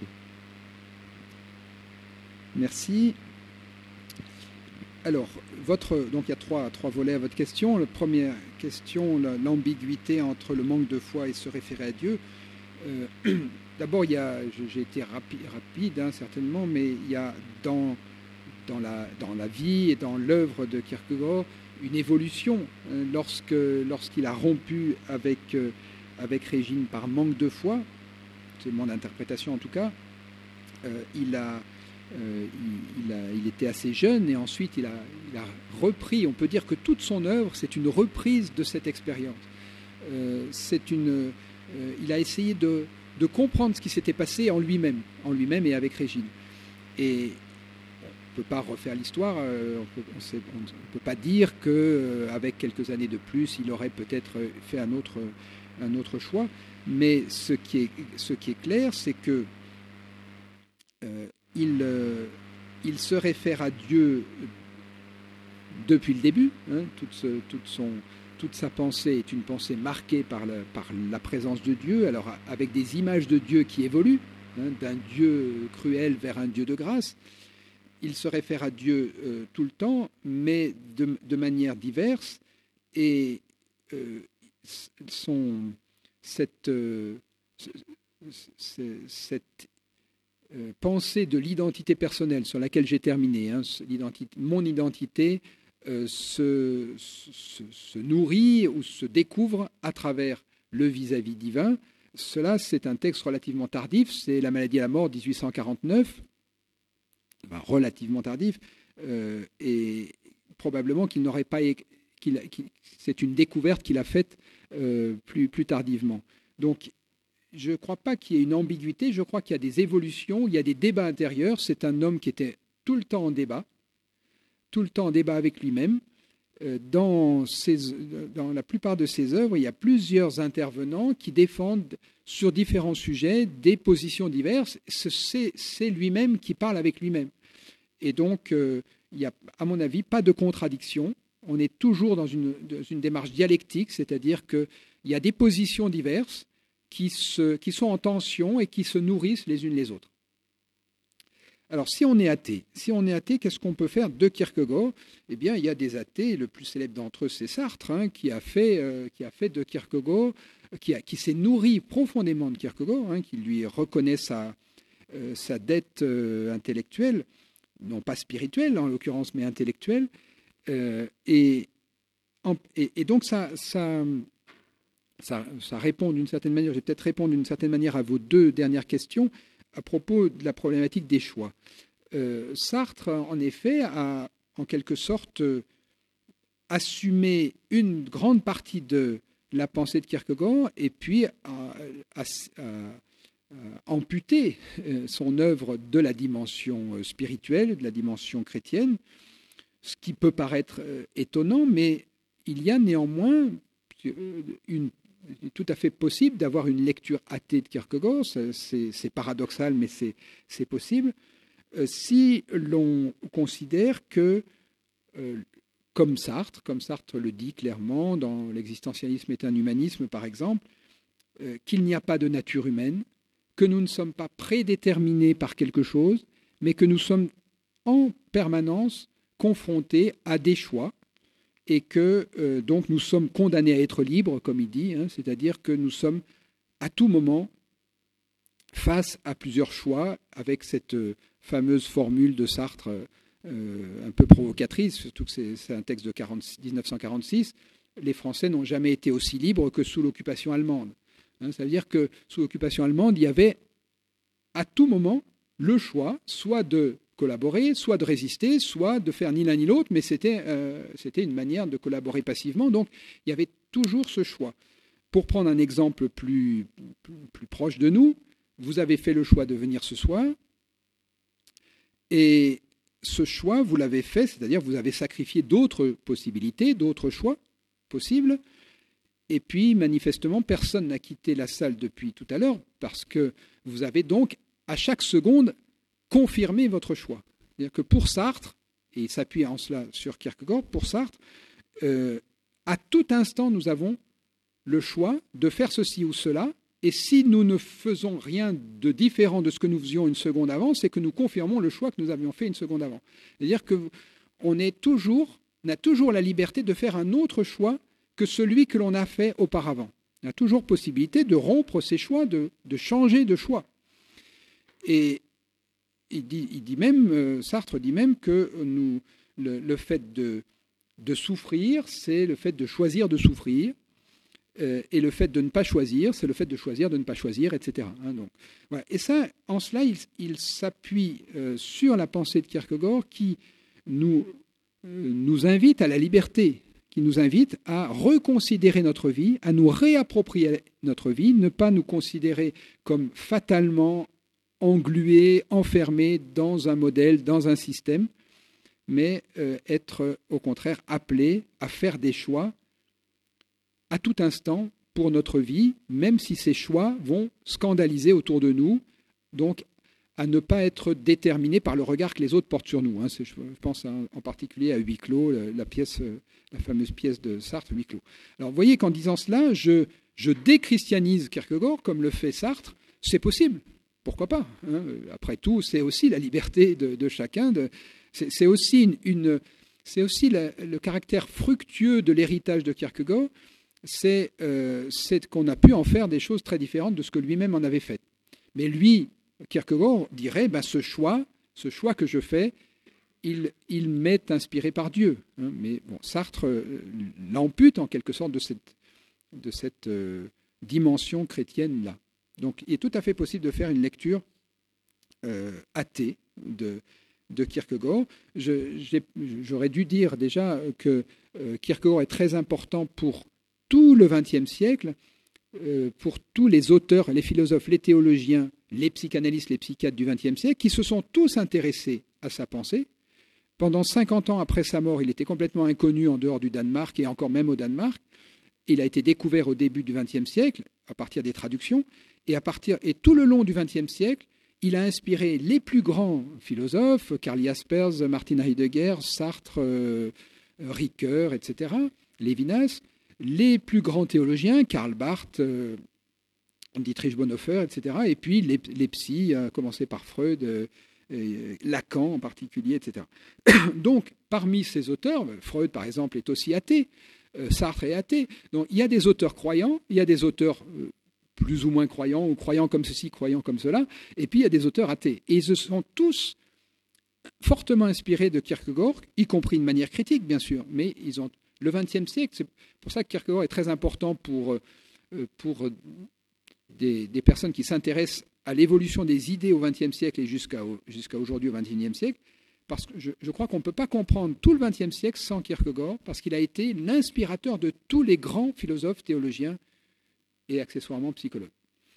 Merci. Alors, votre, donc il y a trois, trois volets à votre question. La première question, l'ambiguïté entre le manque de foi et se référer à Dieu. Euh, d'abord, il y a, j'ai été rapide, rapide hein, certainement, mais il y a dans, dans, la, dans la vie et dans l'œuvre de Kierkegaard une évolution. Lorsque, lorsqu'il a rompu avec, euh, avec Régine par manque de foi, c'est mon interprétation en tout cas, euh, il a... Euh, il, il, a, il était assez jeune et ensuite il a, il a repris, on peut dire que toute son œuvre c'est une reprise de cette expérience. Euh, c'est une, euh, il a essayé de, de comprendre ce qui s'était passé en lui-même, en lui-même et avec Régine. Et on ne peut pas refaire l'histoire, euh, on ne peut pas dire qu'avec euh, quelques années de plus il aurait peut-être fait un autre, un autre choix, mais ce qui est, ce qui est clair c'est que euh, Il, euh, il se réfère à Dieu depuis le début. Hein, toute, ce, toute, son, toute sa pensée est une pensée marquée par, le, par la présence de Dieu, alors avec des images de Dieu qui évoluent, hein, d'un Dieu cruel vers un Dieu de grâce. Il se réfère à Dieu euh, tout le temps, mais de, de manière diverse. Et euh, son, cette, euh, cette Euh, pensée de l'identité personnelle sur laquelle j'ai terminé, hein, l'identité, mon identité euh, se, se, se nourrit ou se découvre à travers le vis-à-vis divin. Cela, c'est un texte relativement tardif, c'est La maladie et la mort, dix-huit cent quarante-neuf, enfin, relativement tardif, euh, et probablement qu'il n'aurait pas... Qu'il, qu'il, c'est une découverte qu'il a faite euh, plus, plus tardivement. Donc, je ne crois pas qu'il y ait une ambiguïté, je crois qu'il y a des évolutions, il y a des débats intérieurs. C'est un homme qui était tout le temps en débat, tout le temps en débat avec lui-même. Dans, ses, dans la plupart de ses œuvres, il y a plusieurs intervenants qui défendent sur différents sujets des positions diverses. C'est, c'est lui-même qui parle avec lui-même. Et donc, euh, il n'y a, à mon avis, pas de contradiction. On est toujours dans une, dans une démarche dialectique, c'est-à-dire qu'il y a des positions diverses qui, se, qui sont en tension et qui se nourrissent les unes les autres. Alors, si on est athée, si on est athée, qu'est-ce qu'on peut faire de Kierkegaard ? Eh bien, il y a des athées, le plus célèbre d'entre eux, c'est Sartre, hein, qui, a fait, euh, qui a fait de Kierkegaard, qui, a, qui s'est nourri profondément de Kierkegaard, hein, qui lui reconnaît sa, euh, sa dette euh, intellectuelle, non pas spirituelle en l'occurrence, mais intellectuelle. Euh, et, en, et, et donc, ça, ça, ça, ça répond d'une certaine manière, je vais peut-être répondre d'une certaine manière à vos deux dernières questions, à propos de la problématique des choix. Euh, Sartre, en effet, a en quelque sorte euh, assumé une grande partie de la pensée de Kierkegaard et puis a, a, a, a amputé euh, son œuvre de la dimension spirituelle, de la dimension chrétienne, ce qui peut paraître euh, étonnant, mais il y a néanmoins une Il est tout à fait possible d'avoir une lecture athée de Kierkegaard, c'est, c'est paradoxal, mais c'est, c'est possible, euh, si l'on considère que, euh, comme Sartre, comme Sartre le dit clairement dans L'existentialisme est un humanisme, par exemple, euh, qu'il n'y a pas de nature humaine, que nous ne sommes pas prédéterminés par quelque chose, mais que nous sommes en permanence confrontés à des choix, et que euh, donc nous sommes condamnés à être libres, comme il dit, hein, c'est-à-dire que nous sommes à tout moment face à plusieurs choix, avec cette euh, fameuse formule de Sartre euh, un peu provocatrice, surtout que c'est, c'est un texte de dix-neuf cent quarante-six, les Français n'ont jamais été aussi libres que sous l'occupation allemande. Hein, ça veut dire que sous l'occupation allemande, il y avait à tout moment le choix, soit de collaborer, soit de résister, soit de faire ni l'un ni l'autre, mais c'était, euh, c'était une manière de collaborer passivement. Donc, il y avait toujours ce choix. Pour prendre un exemple plus, plus, plus proche de nous, vous avez fait le choix de venir ce soir, et ce choix, vous l'avez fait, c'est-à-dire vous avez sacrifié d'autres possibilités, d'autres choix possibles, et puis, manifestement, personne n'a quitté la salle depuis tout à l'heure, parce que vous avez donc, à chaque seconde, confirmer votre choix. C'est-à-dire que pour Sartre, et il s'appuie en cela sur Kierkegaard, pour Sartre, euh, à tout instant, nous avons le choix de faire ceci ou cela, et si nous ne faisons rien de différent de ce que nous faisions une seconde avant, c'est que nous confirmons le choix que nous avions fait une seconde avant. C'est-à-dire qu'on est toujours, on a toujours la liberté de faire un autre choix que celui que l'on a fait auparavant. On a toujours possibilité de rompre ces choix, de, de changer de choix. Et Il dit, il dit même, Sartre dit même que nous, le, le fait de, de souffrir, c'est le fait de choisir de souffrir, euh, et le fait de ne pas choisir, c'est le fait de choisir de ne pas choisir, et cetera. Hein, donc, voilà. Et ça, en cela, il, il s'appuie euh, sur la pensée de Kierkegaard qui nous, euh, nous invite à la liberté, qui nous invite à reconsidérer notre vie, à nous réapproprier notre vie, ne pas nous considérer comme fatalement englué, enfermé dans un modèle, dans un système, mais euh, être au contraire appelé à faire des choix à tout instant pour notre vie, même si ces choix vont scandaliser autour de nous, donc à ne pas être déterminé par le regard que les autres portent sur nous. Hein. C'est, je pense en particulier à Huis clos, la, pièce, la fameuse pièce de Sartre, Huis clos. Alors vous voyez qu'en disant cela, je, je déchristianise Kierkegaard, comme le fait Sartre, c'est possible. Pourquoi pas, hein. Après tout, c'est aussi la liberté de, de chacun. De, c'est, c'est aussi, une, une, c'est aussi la, le caractère fructueux de l'héritage de Kierkegaard, c'est, euh, c'est qu'on a pu en faire des choses très différentes de ce que lui-même en avait fait. Mais lui, Kierkegaard dirait, ben, ce choix, ce choix que je fais il, il m'est inspiré par Dieu. Hein, mais bon, Sartre euh, l'ampute en quelque sorte de cette, de cette euh, dimension chrétienne-là. Donc il est tout à fait possible de faire une lecture euh, athée de, de Kierkegaard. Je, j'ai, j'aurais dû dire déjà que euh, Kierkegaard est très important pour tout le vingtième siècle, euh, pour tous les auteurs, les philosophes, les théologiens, les psychanalystes, les psychiatres du vingtième siècle, qui se sont tous intéressés à sa pensée. Pendant cinquante ans après sa mort, il était complètement inconnu en dehors du Danemark et encore même au Danemark. Il a été découvert au début du vingtième siècle, à partir des traductions, et, à partir, et tout le long du vingtième siècle, il a inspiré les plus grands philosophes, Karl Jaspers, Martin Heidegger, Sartre, euh, Ricoeur, et cetera, Lévinas, les plus grands théologiens, Karl Barth, euh, Dietrich Bonhoeffer, et cetera, et puis les, les psys, à commencer par Freud, euh, et Lacan en particulier, et cetera. Donc, parmi ces auteurs, Freud, par exemple, est aussi athée, euh, Sartre est athée. Donc, il y a des auteurs croyants, il y a des auteurs euh, plus ou moins croyants, ou croyants comme ceci, croyants comme cela, et puis il y a des auteurs athées. Et ils se sont tous fortement inspirés de Kierkegaard, y compris de manière critique, bien sûr, mais ils ont le vingtième siècle, c'est pour ça que Kierkegaard est très important pour, euh, pour des, des personnes qui s'intéressent à l'évolution des idées au vingtième siècle et jusqu'à, jusqu'à aujourd'hui au vingt et unième siècle, parce que je, je crois qu'on ne peut pas comprendre tout le vingtième siècle sans Kierkegaard, parce qu'il a été l'inspirateur de tous les grands philosophes, théologiens et accessoirement psychologues.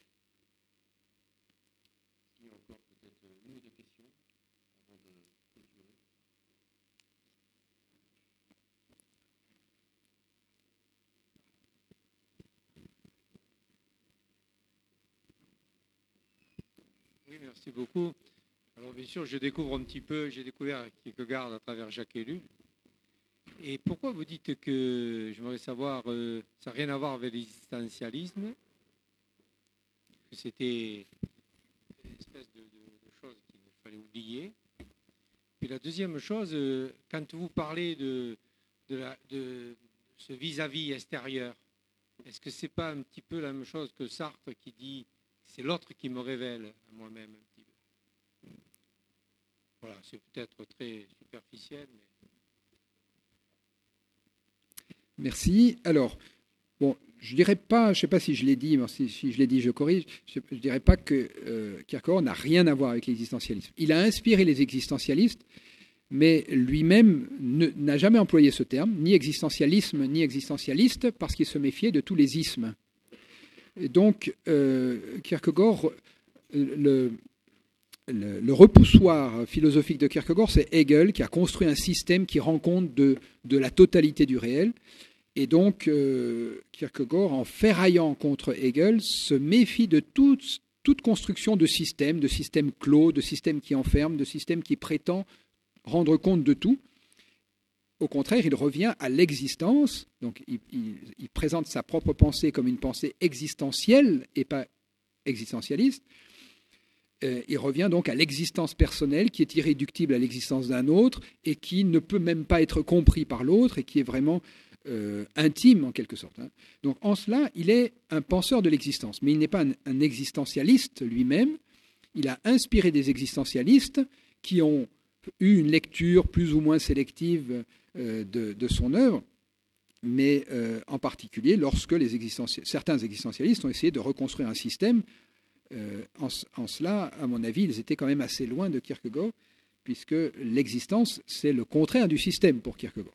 Oui, merci beaucoup. Alors bien sûr, je découvre un petit peu, j'ai découvert Kierkegaard à travers Jacques Ellul. Et pourquoi vous dites que, j'aimerais savoir, euh, ça n'a rien à voir avec l'existentialisme, que c'était une espèce de, de, de chose qu'il fallait oublier. Puis la deuxième chose, euh, quand vous parlez de, de, la, de ce vis-à-vis extérieur, est-ce que c'est pas un petit peu la même chose que Sartre qui dit c'est l'autre qui me révèle à moi-même un petit peu. Voilà, c'est peut-être très superficiel, mais... Merci. Alors, bon, je dirais pas, je ne sais pas si je l'ai dit, mais si, si je l'ai dit, je corrige, je ne dirais pas que euh, Kierkegaard n'a rien à voir avec l'existentialisme. Il a inspiré les existentialistes, mais lui-même ne, n'a jamais employé ce terme, ni existentialisme, ni existentialiste, parce qu'il se méfiait de tous les ismes. Et donc, euh, Kierkegaard, le, le, le repoussoir philosophique de Kierkegaard, c'est Hegel qui a construit un système qui rend compte de, de la totalité du réel. Et donc, euh, Kierkegaard, en ferraillant contre Hegel, se méfie de toute, toute construction de système, de système clos, de système qui enferme, de système qui prétend rendre compte de tout. Au contraire, il revient à l'existence, donc il, il, il présente sa propre pensée comme une pensée existentielle et pas existentialiste. Euh, il revient donc à l'existence personnelle qui est irréductible à l'existence d'un autre et qui ne peut même pas être compris par l'autre et qui est vraiment euh, intime en quelque sorte. Hein. Donc en cela, il est un penseur de l'existence, mais il n'est pas un, un existentialiste lui-même. Il a inspiré des existentialistes qui ont eu une lecture plus ou moins sélective euh, de, de son œuvre, mais euh, en particulier lorsque les existentialistes, certains existentialistes ont essayé de reconstruire un système. Euh, en, en cela, à mon avis, ils étaient quand même assez loin de Kierkegaard, puisque l'existence, c'est le contraire du système pour Kierkegaard.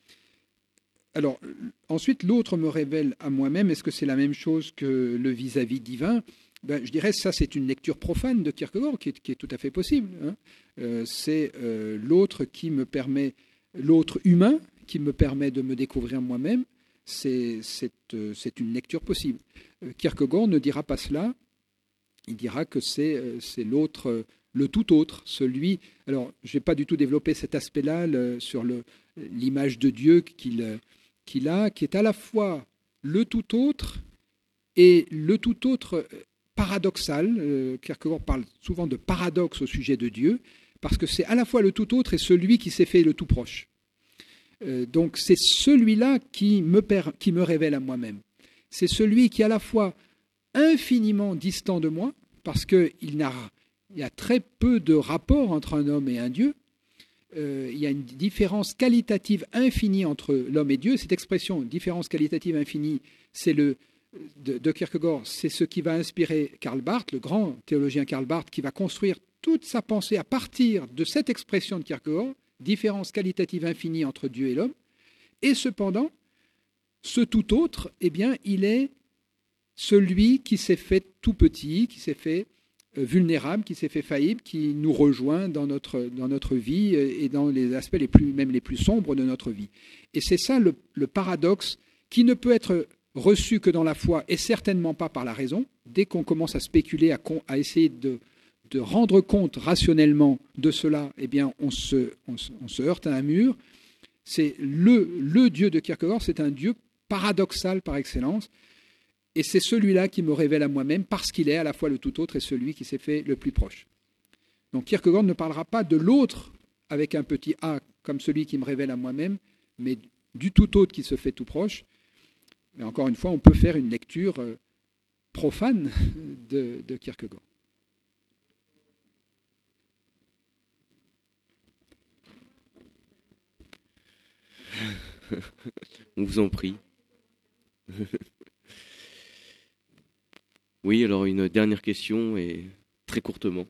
Alors, ensuite, l'autre me révèle à moi-même, est-ce que c'est la même chose que le vis-à-vis divin ? Ben, je dirais que ça, c'est une lecture profane de Kierkegaard qui est, qui est tout à fait possible. Hein. Euh, c'est euh, l'autre qui me permet, l'autre humain qui me permet de me découvrir moi-même. C'est, c'est, euh, c'est une lecture possible. Euh, Kierkegaard ne dira pas cela. Il dira que c'est, euh, c'est l'autre, euh, le tout autre, celui. Alors, je n'ai pas du tout développé cet aspect-là le, sur le, l'image de Dieu qu'il, qu'il a, qui est à la fois le tout autre et le tout autre paradoxal. Euh, Kierkegaard parle souvent de paradoxe au sujet de Dieu, parce que c'est à la fois le tout autre et celui qui s'est fait le tout proche. Euh, donc c'est celui-là qui me, per, qui me révèle à moi-même. C'est celui qui est à la fois infiniment distant de moi, parce qu'il n'a, il y a très peu de rapport entre un homme et un Dieu, euh, il y a une différence qualitative infinie entre l'homme et Dieu. Cette expression, différence qualitative infinie, c'est le, de, de Kierkegaard, c'est ce qui va inspirer Karl Barth, le grand théologien Karl Barth, qui va construire toute sa pensée à partir de cette expression de Kierkegaard, différence qualitative infinie entre Dieu et l'homme. Et cependant, ce tout autre, eh bien, il est celui qui s'est fait tout petit, qui s'est fait vulnérable, qui s'est fait faillible, qui nous rejoint dans notre, dans notre vie et dans les aspects les plus, même les plus sombres de notre vie. Et c'est ça le, le paradoxe qui ne peut être reçu que dans la foi et certainement pas par la raison. Dès qu'on commence à spéculer, à, à essayer de, de rendre compte rationnellement de cela, eh bien, on se, on, on se heurte à un mur. C'est le, le Dieu de Kierkegaard, c'est un Dieu paradoxal par excellence. Et c'est celui-là qui me révèle à moi-même parce qu'il est à la fois le tout autre et celui qui s'est fait le plus proche. Donc Kierkegaard ne parlera pas de l'autre avec un petit a comme celui qui me révèle à moi-même, mais du tout autre qui se fait tout proche. Mais encore une fois, on peut faire une lecture profane de, de Kierkegaard. On vous en prie. Oui, alors une dernière question, et très courtement.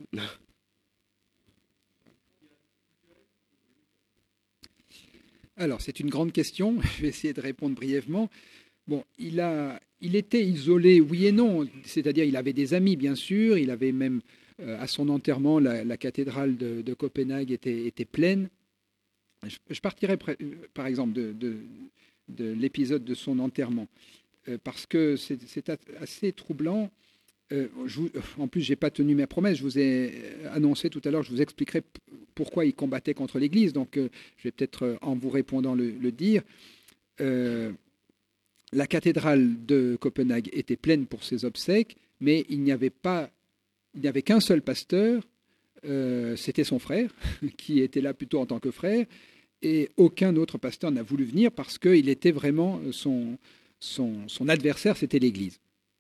Alors, c'est une grande question, je vais essayer de répondre brièvement. Bon, il, a, il était isolé, oui et non, c'est-à-dire il avait des amis, bien sûr, il avait même, euh, à son enterrement, la, la cathédrale de, de Copenhague était, était pleine. Je, je partirai, par exemple, de, de, de l'épisode de son enterrement, euh, parce que c'est, c'est assez troublant. Euh, je vous, en plus, je n'ai pas tenu mes promesses. Je vous ai annoncé tout à l'heure, je vous expliquerai p- pourquoi il combattait contre l'Église. Donc, euh, je vais peut-être, euh, en vous répondant, le, le dire. Euh, la cathédrale de Copenhague était pleine pour ses obsèques, mais il n'y avait pas, il n'y avait qu'un seul pasteur. Euh, c'était son frère, qui était là plutôt en tant que frère, et aucun autre pasteur n'a voulu venir parce qu'il était vraiment son, son, son adversaire, c'était l'Église.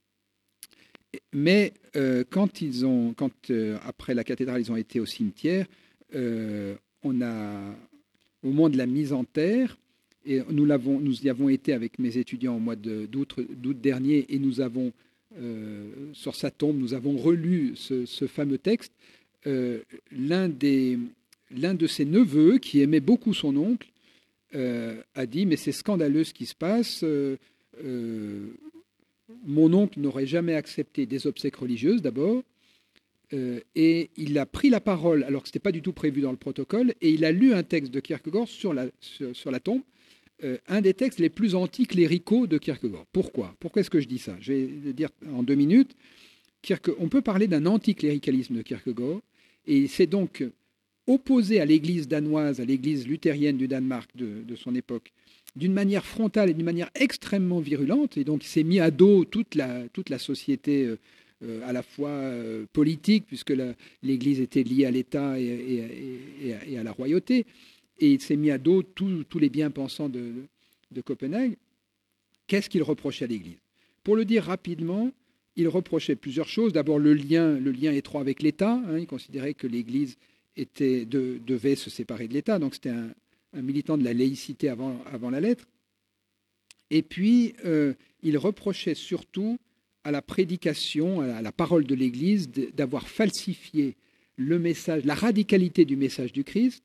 Mais euh, quand ils ont, quand euh, après la cathédrale, ils ont été au cimetière, euh, on a, au moment de la mise en terre, et nous l'avons, nous y avons été avec mes étudiants au mois de, d'août, d'août dernier, et nous avons euh, sur sa tombe, nous avons relu ce, ce fameux texte. Euh, l'un des, l'un de ses neveux, qui aimait beaucoup son oncle, euh, a dit mais c'est scandaleux ce qui se passe. Euh, euh, Mon oncle n'aurait jamais accepté des obsèques religieuses, d'abord, euh, et il a pris la parole, alors que ce n'était pas du tout prévu dans le protocole, et il a lu un texte de Kierkegaard sur la, sur, sur la tombe, euh, un des textes les plus anticléricaux de Kierkegaard. Pourquoi Pourquoi est-ce que je dis ça? Je vais le dire en deux minutes. Kierke, on peut parler d'un anticléricalisme de Kierkegaard, et c'est donc opposé à l'église danoise, à l'église luthérienne du Danemark de, de son époque, d'une manière frontale et d'une manière extrêmement virulente, et donc il s'est mis à dos toute la, toute la société euh, à la fois euh, politique, puisque la, l'Église était liée à l'État et, et, et, et à la royauté, et il s'est mis à dos tous les bien-pensants de, de Copenhague. Qu'est-ce qu'il reprochait à l'Église? Pour le dire rapidement, il reprochait plusieurs choses. D'abord le lien, le lien étroit avec l'État, hein, il considérait que l'Église était, de, devait se séparer de l'État, donc c'était un un militant de la laïcité avant, avant la lettre. Et puis, euh, il reprochait surtout à la prédication, à la parole de l'Église, d'avoir falsifié le message, la radicalité du message du Christ,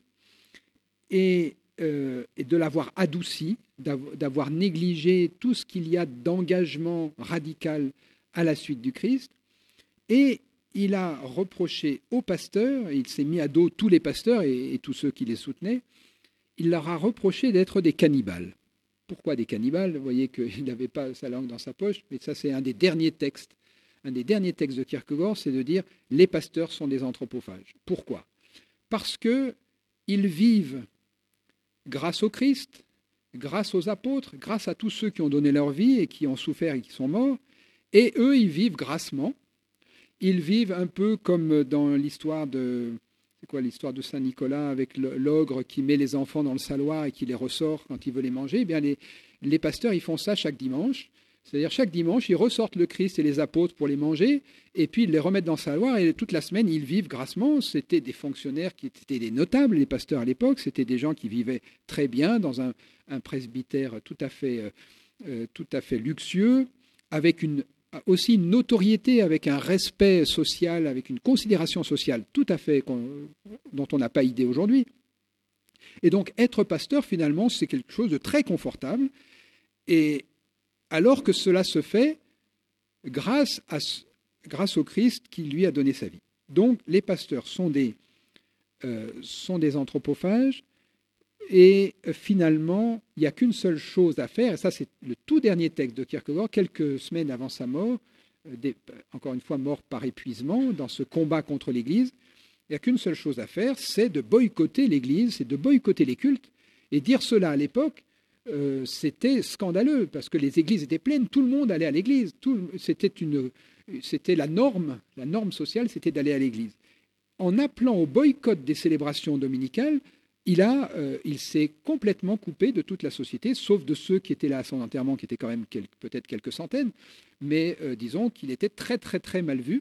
et, euh, et de l'avoir adouci, d'avoir négligé tout ce qu'il y a d'engagement radical à la suite du Christ. Et il a reproché aux pasteurs, il s'est mis à dos tous les pasteurs et, et tous ceux qui les soutenaient, il leur a reproché d'être des cannibales. Pourquoi des cannibales? Vous voyez qu'il n'avait pas sa langue dans sa poche, mais ça c'est un des derniers textes. Un des derniers textes de Kierkegaard, c'est de dire les pasteurs sont des anthropophages. Pourquoi? Parce qu'ils vivent grâce au Christ, grâce aux apôtres, grâce à tous ceux qui ont donné leur vie et qui ont souffert et qui sont morts, et eux, ils vivent grassement. Ils vivent un peu comme dans l'histoire de... C'est quoi l'histoire de Saint-Nicolas avec l'ogre qui met les enfants dans le saloir et qui les ressort quand il veut les manger? Eh bien, les, les pasteurs, ils font ça chaque dimanche. C'est-à-dire chaque dimanche, ils ressortent le Christ et les apôtres pour les manger, et puis ils les remettent dans sa loire, et toute la semaine, ils vivent grassement. C'était des fonctionnaires qui étaient des notables, les pasteurs à l'époque, c'était des gens qui vivaient très bien dans un, un presbytère tout à fait, euh, tout à fait luxueux, avec une, aussi une notoriété, avec un respect social, avec une considération sociale tout à fait dont on n'a pas idée aujourd'hui. Et donc être pasteur, finalement, c'est quelque chose de très confortable, et alors que cela se fait grâce, à, grâce au Christ qui lui a donné sa vie. Donc les pasteurs sont des, euh, sont des anthropophages, et euh, finalement, il n'y a qu'une seule chose à faire, et ça c'est le tout dernier texte de Kierkegaard, quelques semaines avant sa mort, euh, des, encore une fois mort par épuisement, dans ce combat contre l'Église. Il n'y a qu'une seule chose à faire, c'est de boycotter l'Église, c'est de boycotter les cultes, et dire cela à l'époque, Euh, c'était scandaleux parce que les églises étaient pleines, tout le monde allait à l'église, tout, c'était, une, c'était la norme, la norme sociale, c'était d'aller à l'église. En appelant au boycott des célébrations dominicales, il, a, euh, il s'est complètement coupé de toute la société, sauf de ceux qui étaient là à son enterrement, qui étaient quand même quelques, peut-être quelques centaines, mais euh, disons qu'il était très très très mal vu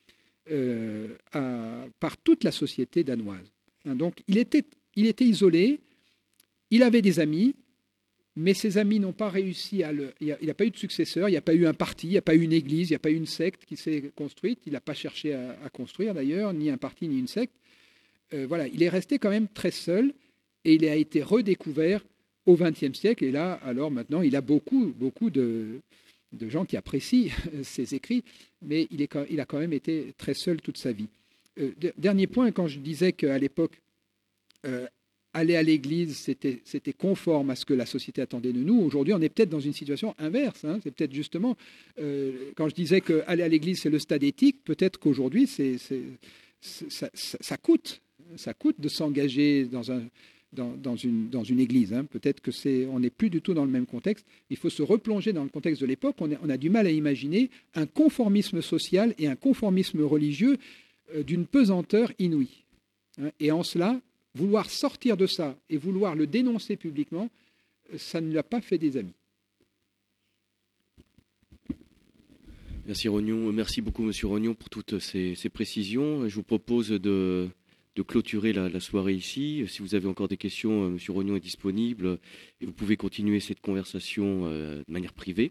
euh, à, par toute la société danoise. Hein, donc il était, il était isolé, il avait des amis, mais ses amis n'ont pas réussi à le... Il n'y a, a pas eu de successeur, il n'y a pas eu un parti, il n'y a pas eu une église, il n'y a pas eu une secte qui s'est construite. Il n'a pas cherché à, à construire d'ailleurs, ni un parti, ni une secte. Euh, voilà, il est resté quand même très seul et il a été redécouvert au vingtième siècle. Et là, alors maintenant, il a beaucoup, beaucoup de, de gens qui apprécient ses écrits, mais il, est, il a quand même été très seul toute sa vie. Euh, dernier point, quand je disais qu'à l'époque, euh, aller à l'église, c'était, c'était conforme à ce que la société attendait de nous. Aujourd'hui, on est peut-être dans une situation inverse. Hein. C'est peut-être justement, euh, quand je disais qu'aller à l'église, c'est le stade éthique, peut-être qu'aujourd'hui, c'est, c'est, c'est, ça, ça, ça coûte. Ça coûte de s'engager dans, un, dans, dans, une, dans une église. Hein. Peut-être que c'est, on n'est plus du tout dans le même contexte. Il faut se replonger dans le contexte de l'époque. On, est, on a du mal à imaginer un conformisme social et un conformisme religieux euh, d'une pesanteur inouïe. Hein. Et en cela, vouloir sortir de ça et vouloir le dénoncer publiquement, ça ne l'a pas fait des amis. Merci Rognon. Merci beaucoup Monsieur Rognon pour toutes ces, ces précisions. Je vous propose de, de clôturer la, la soirée ici. Si vous avez encore des questions, Monsieur Rognon est disponible et vous pouvez continuer cette conversation euh, de manière privée.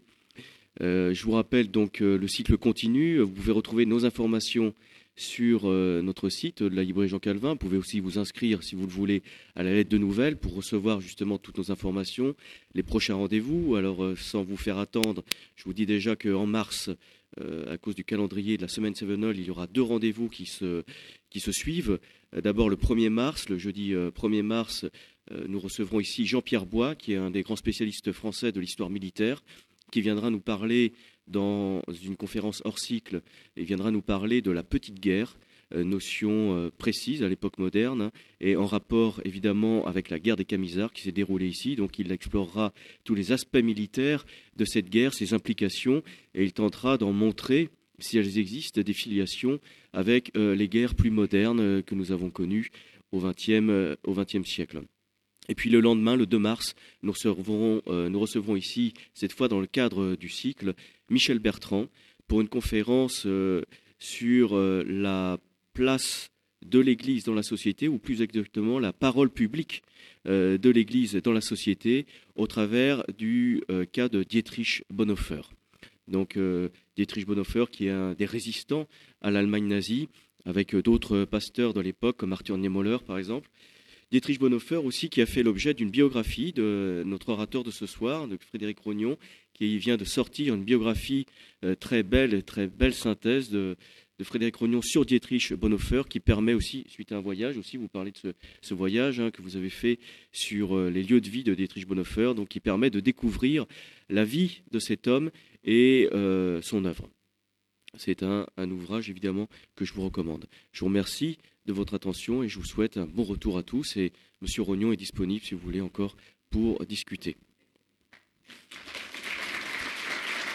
Euh, je vous rappelle donc euh, le cycle continue. Vous pouvez retrouver nos informations sur euh, notre site de la librairie Jean Calvin. Vous pouvez aussi vous inscrire, si vous le voulez, à la lettre de nouvelles pour recevoir justement toutes nos informations, les prochains rendez-vous. Alors, euh, sans vous faire attendre, je vous dis déjà qu'en mars, euh, à cause du calendrier de la semaine Sévenol, il y aura deux rendez-vous qui se, qui se suivent. Euh, d'abord, le premier mars, le jeudi euh, premier mars, euh, nous recevrons ici Jean-Pierre Bois, qui est un des grands spécialistes français de l'histoire militaire, qui viendra nous parler dans une conférence hors cycle, il viendra nous parler de la petite guerre, euh, notion euh, précise à l'époque moderne, hein, et en rapport évidemment avec la guerre des Camisards qui s'est déroulée ici. Donc il explorera tous les aspects militaires de cette guerre, ses implications, et il tentera d'en montrer, si elles existent, des filiations avec euh, les guerres plus modernes euh, que nous avons connues au vingtième, euh, au vingtième siècle. Et puis le lendemain, le deux mars, nous recevrons, euh, nous recevrons ici, cette fois dans le cadre du cycle, Michel Bertrand pour une conférence euh, sur euh, la place de l'Église dans la société, ou plus exactement la parole publique euh, de l'Église dans la société, au travers du euh, cas de Dietrich Bonhoeffer. Donc euh, Dietrich Bonhoeffer, qui est un des résistants à l'Allemagne nazie, avec d'autres pasteurs de l'époque, comme Arthur Niemöller par exemple. Dietrich Bonhoeffer aussi, qui a fait l'objet d'une biographie de notre orateur de ce soir, de Frédéric Rognon, qui vient de sortir une biographie euh, très belle, très belle synthèse de, de Frédéric Rognon sur Dietrich Bonhoeffer, qui permet aussi, suite à un voyage, aussi vous parlez de ce, ce voyage hein, que vous avez fait sur euh, les lieux de vie de Dietrich Bonhoeffer, donc qui permet de découvrir la vie de cet homme et euh, son œuvre. C'est un, un ouvrage évidemment que je vous recommande. Je vous remercie de votre attention et je vous souhaite un bon retour à tous. Et Monsieur Rognon est disponible si vous voulez encore pour discuter.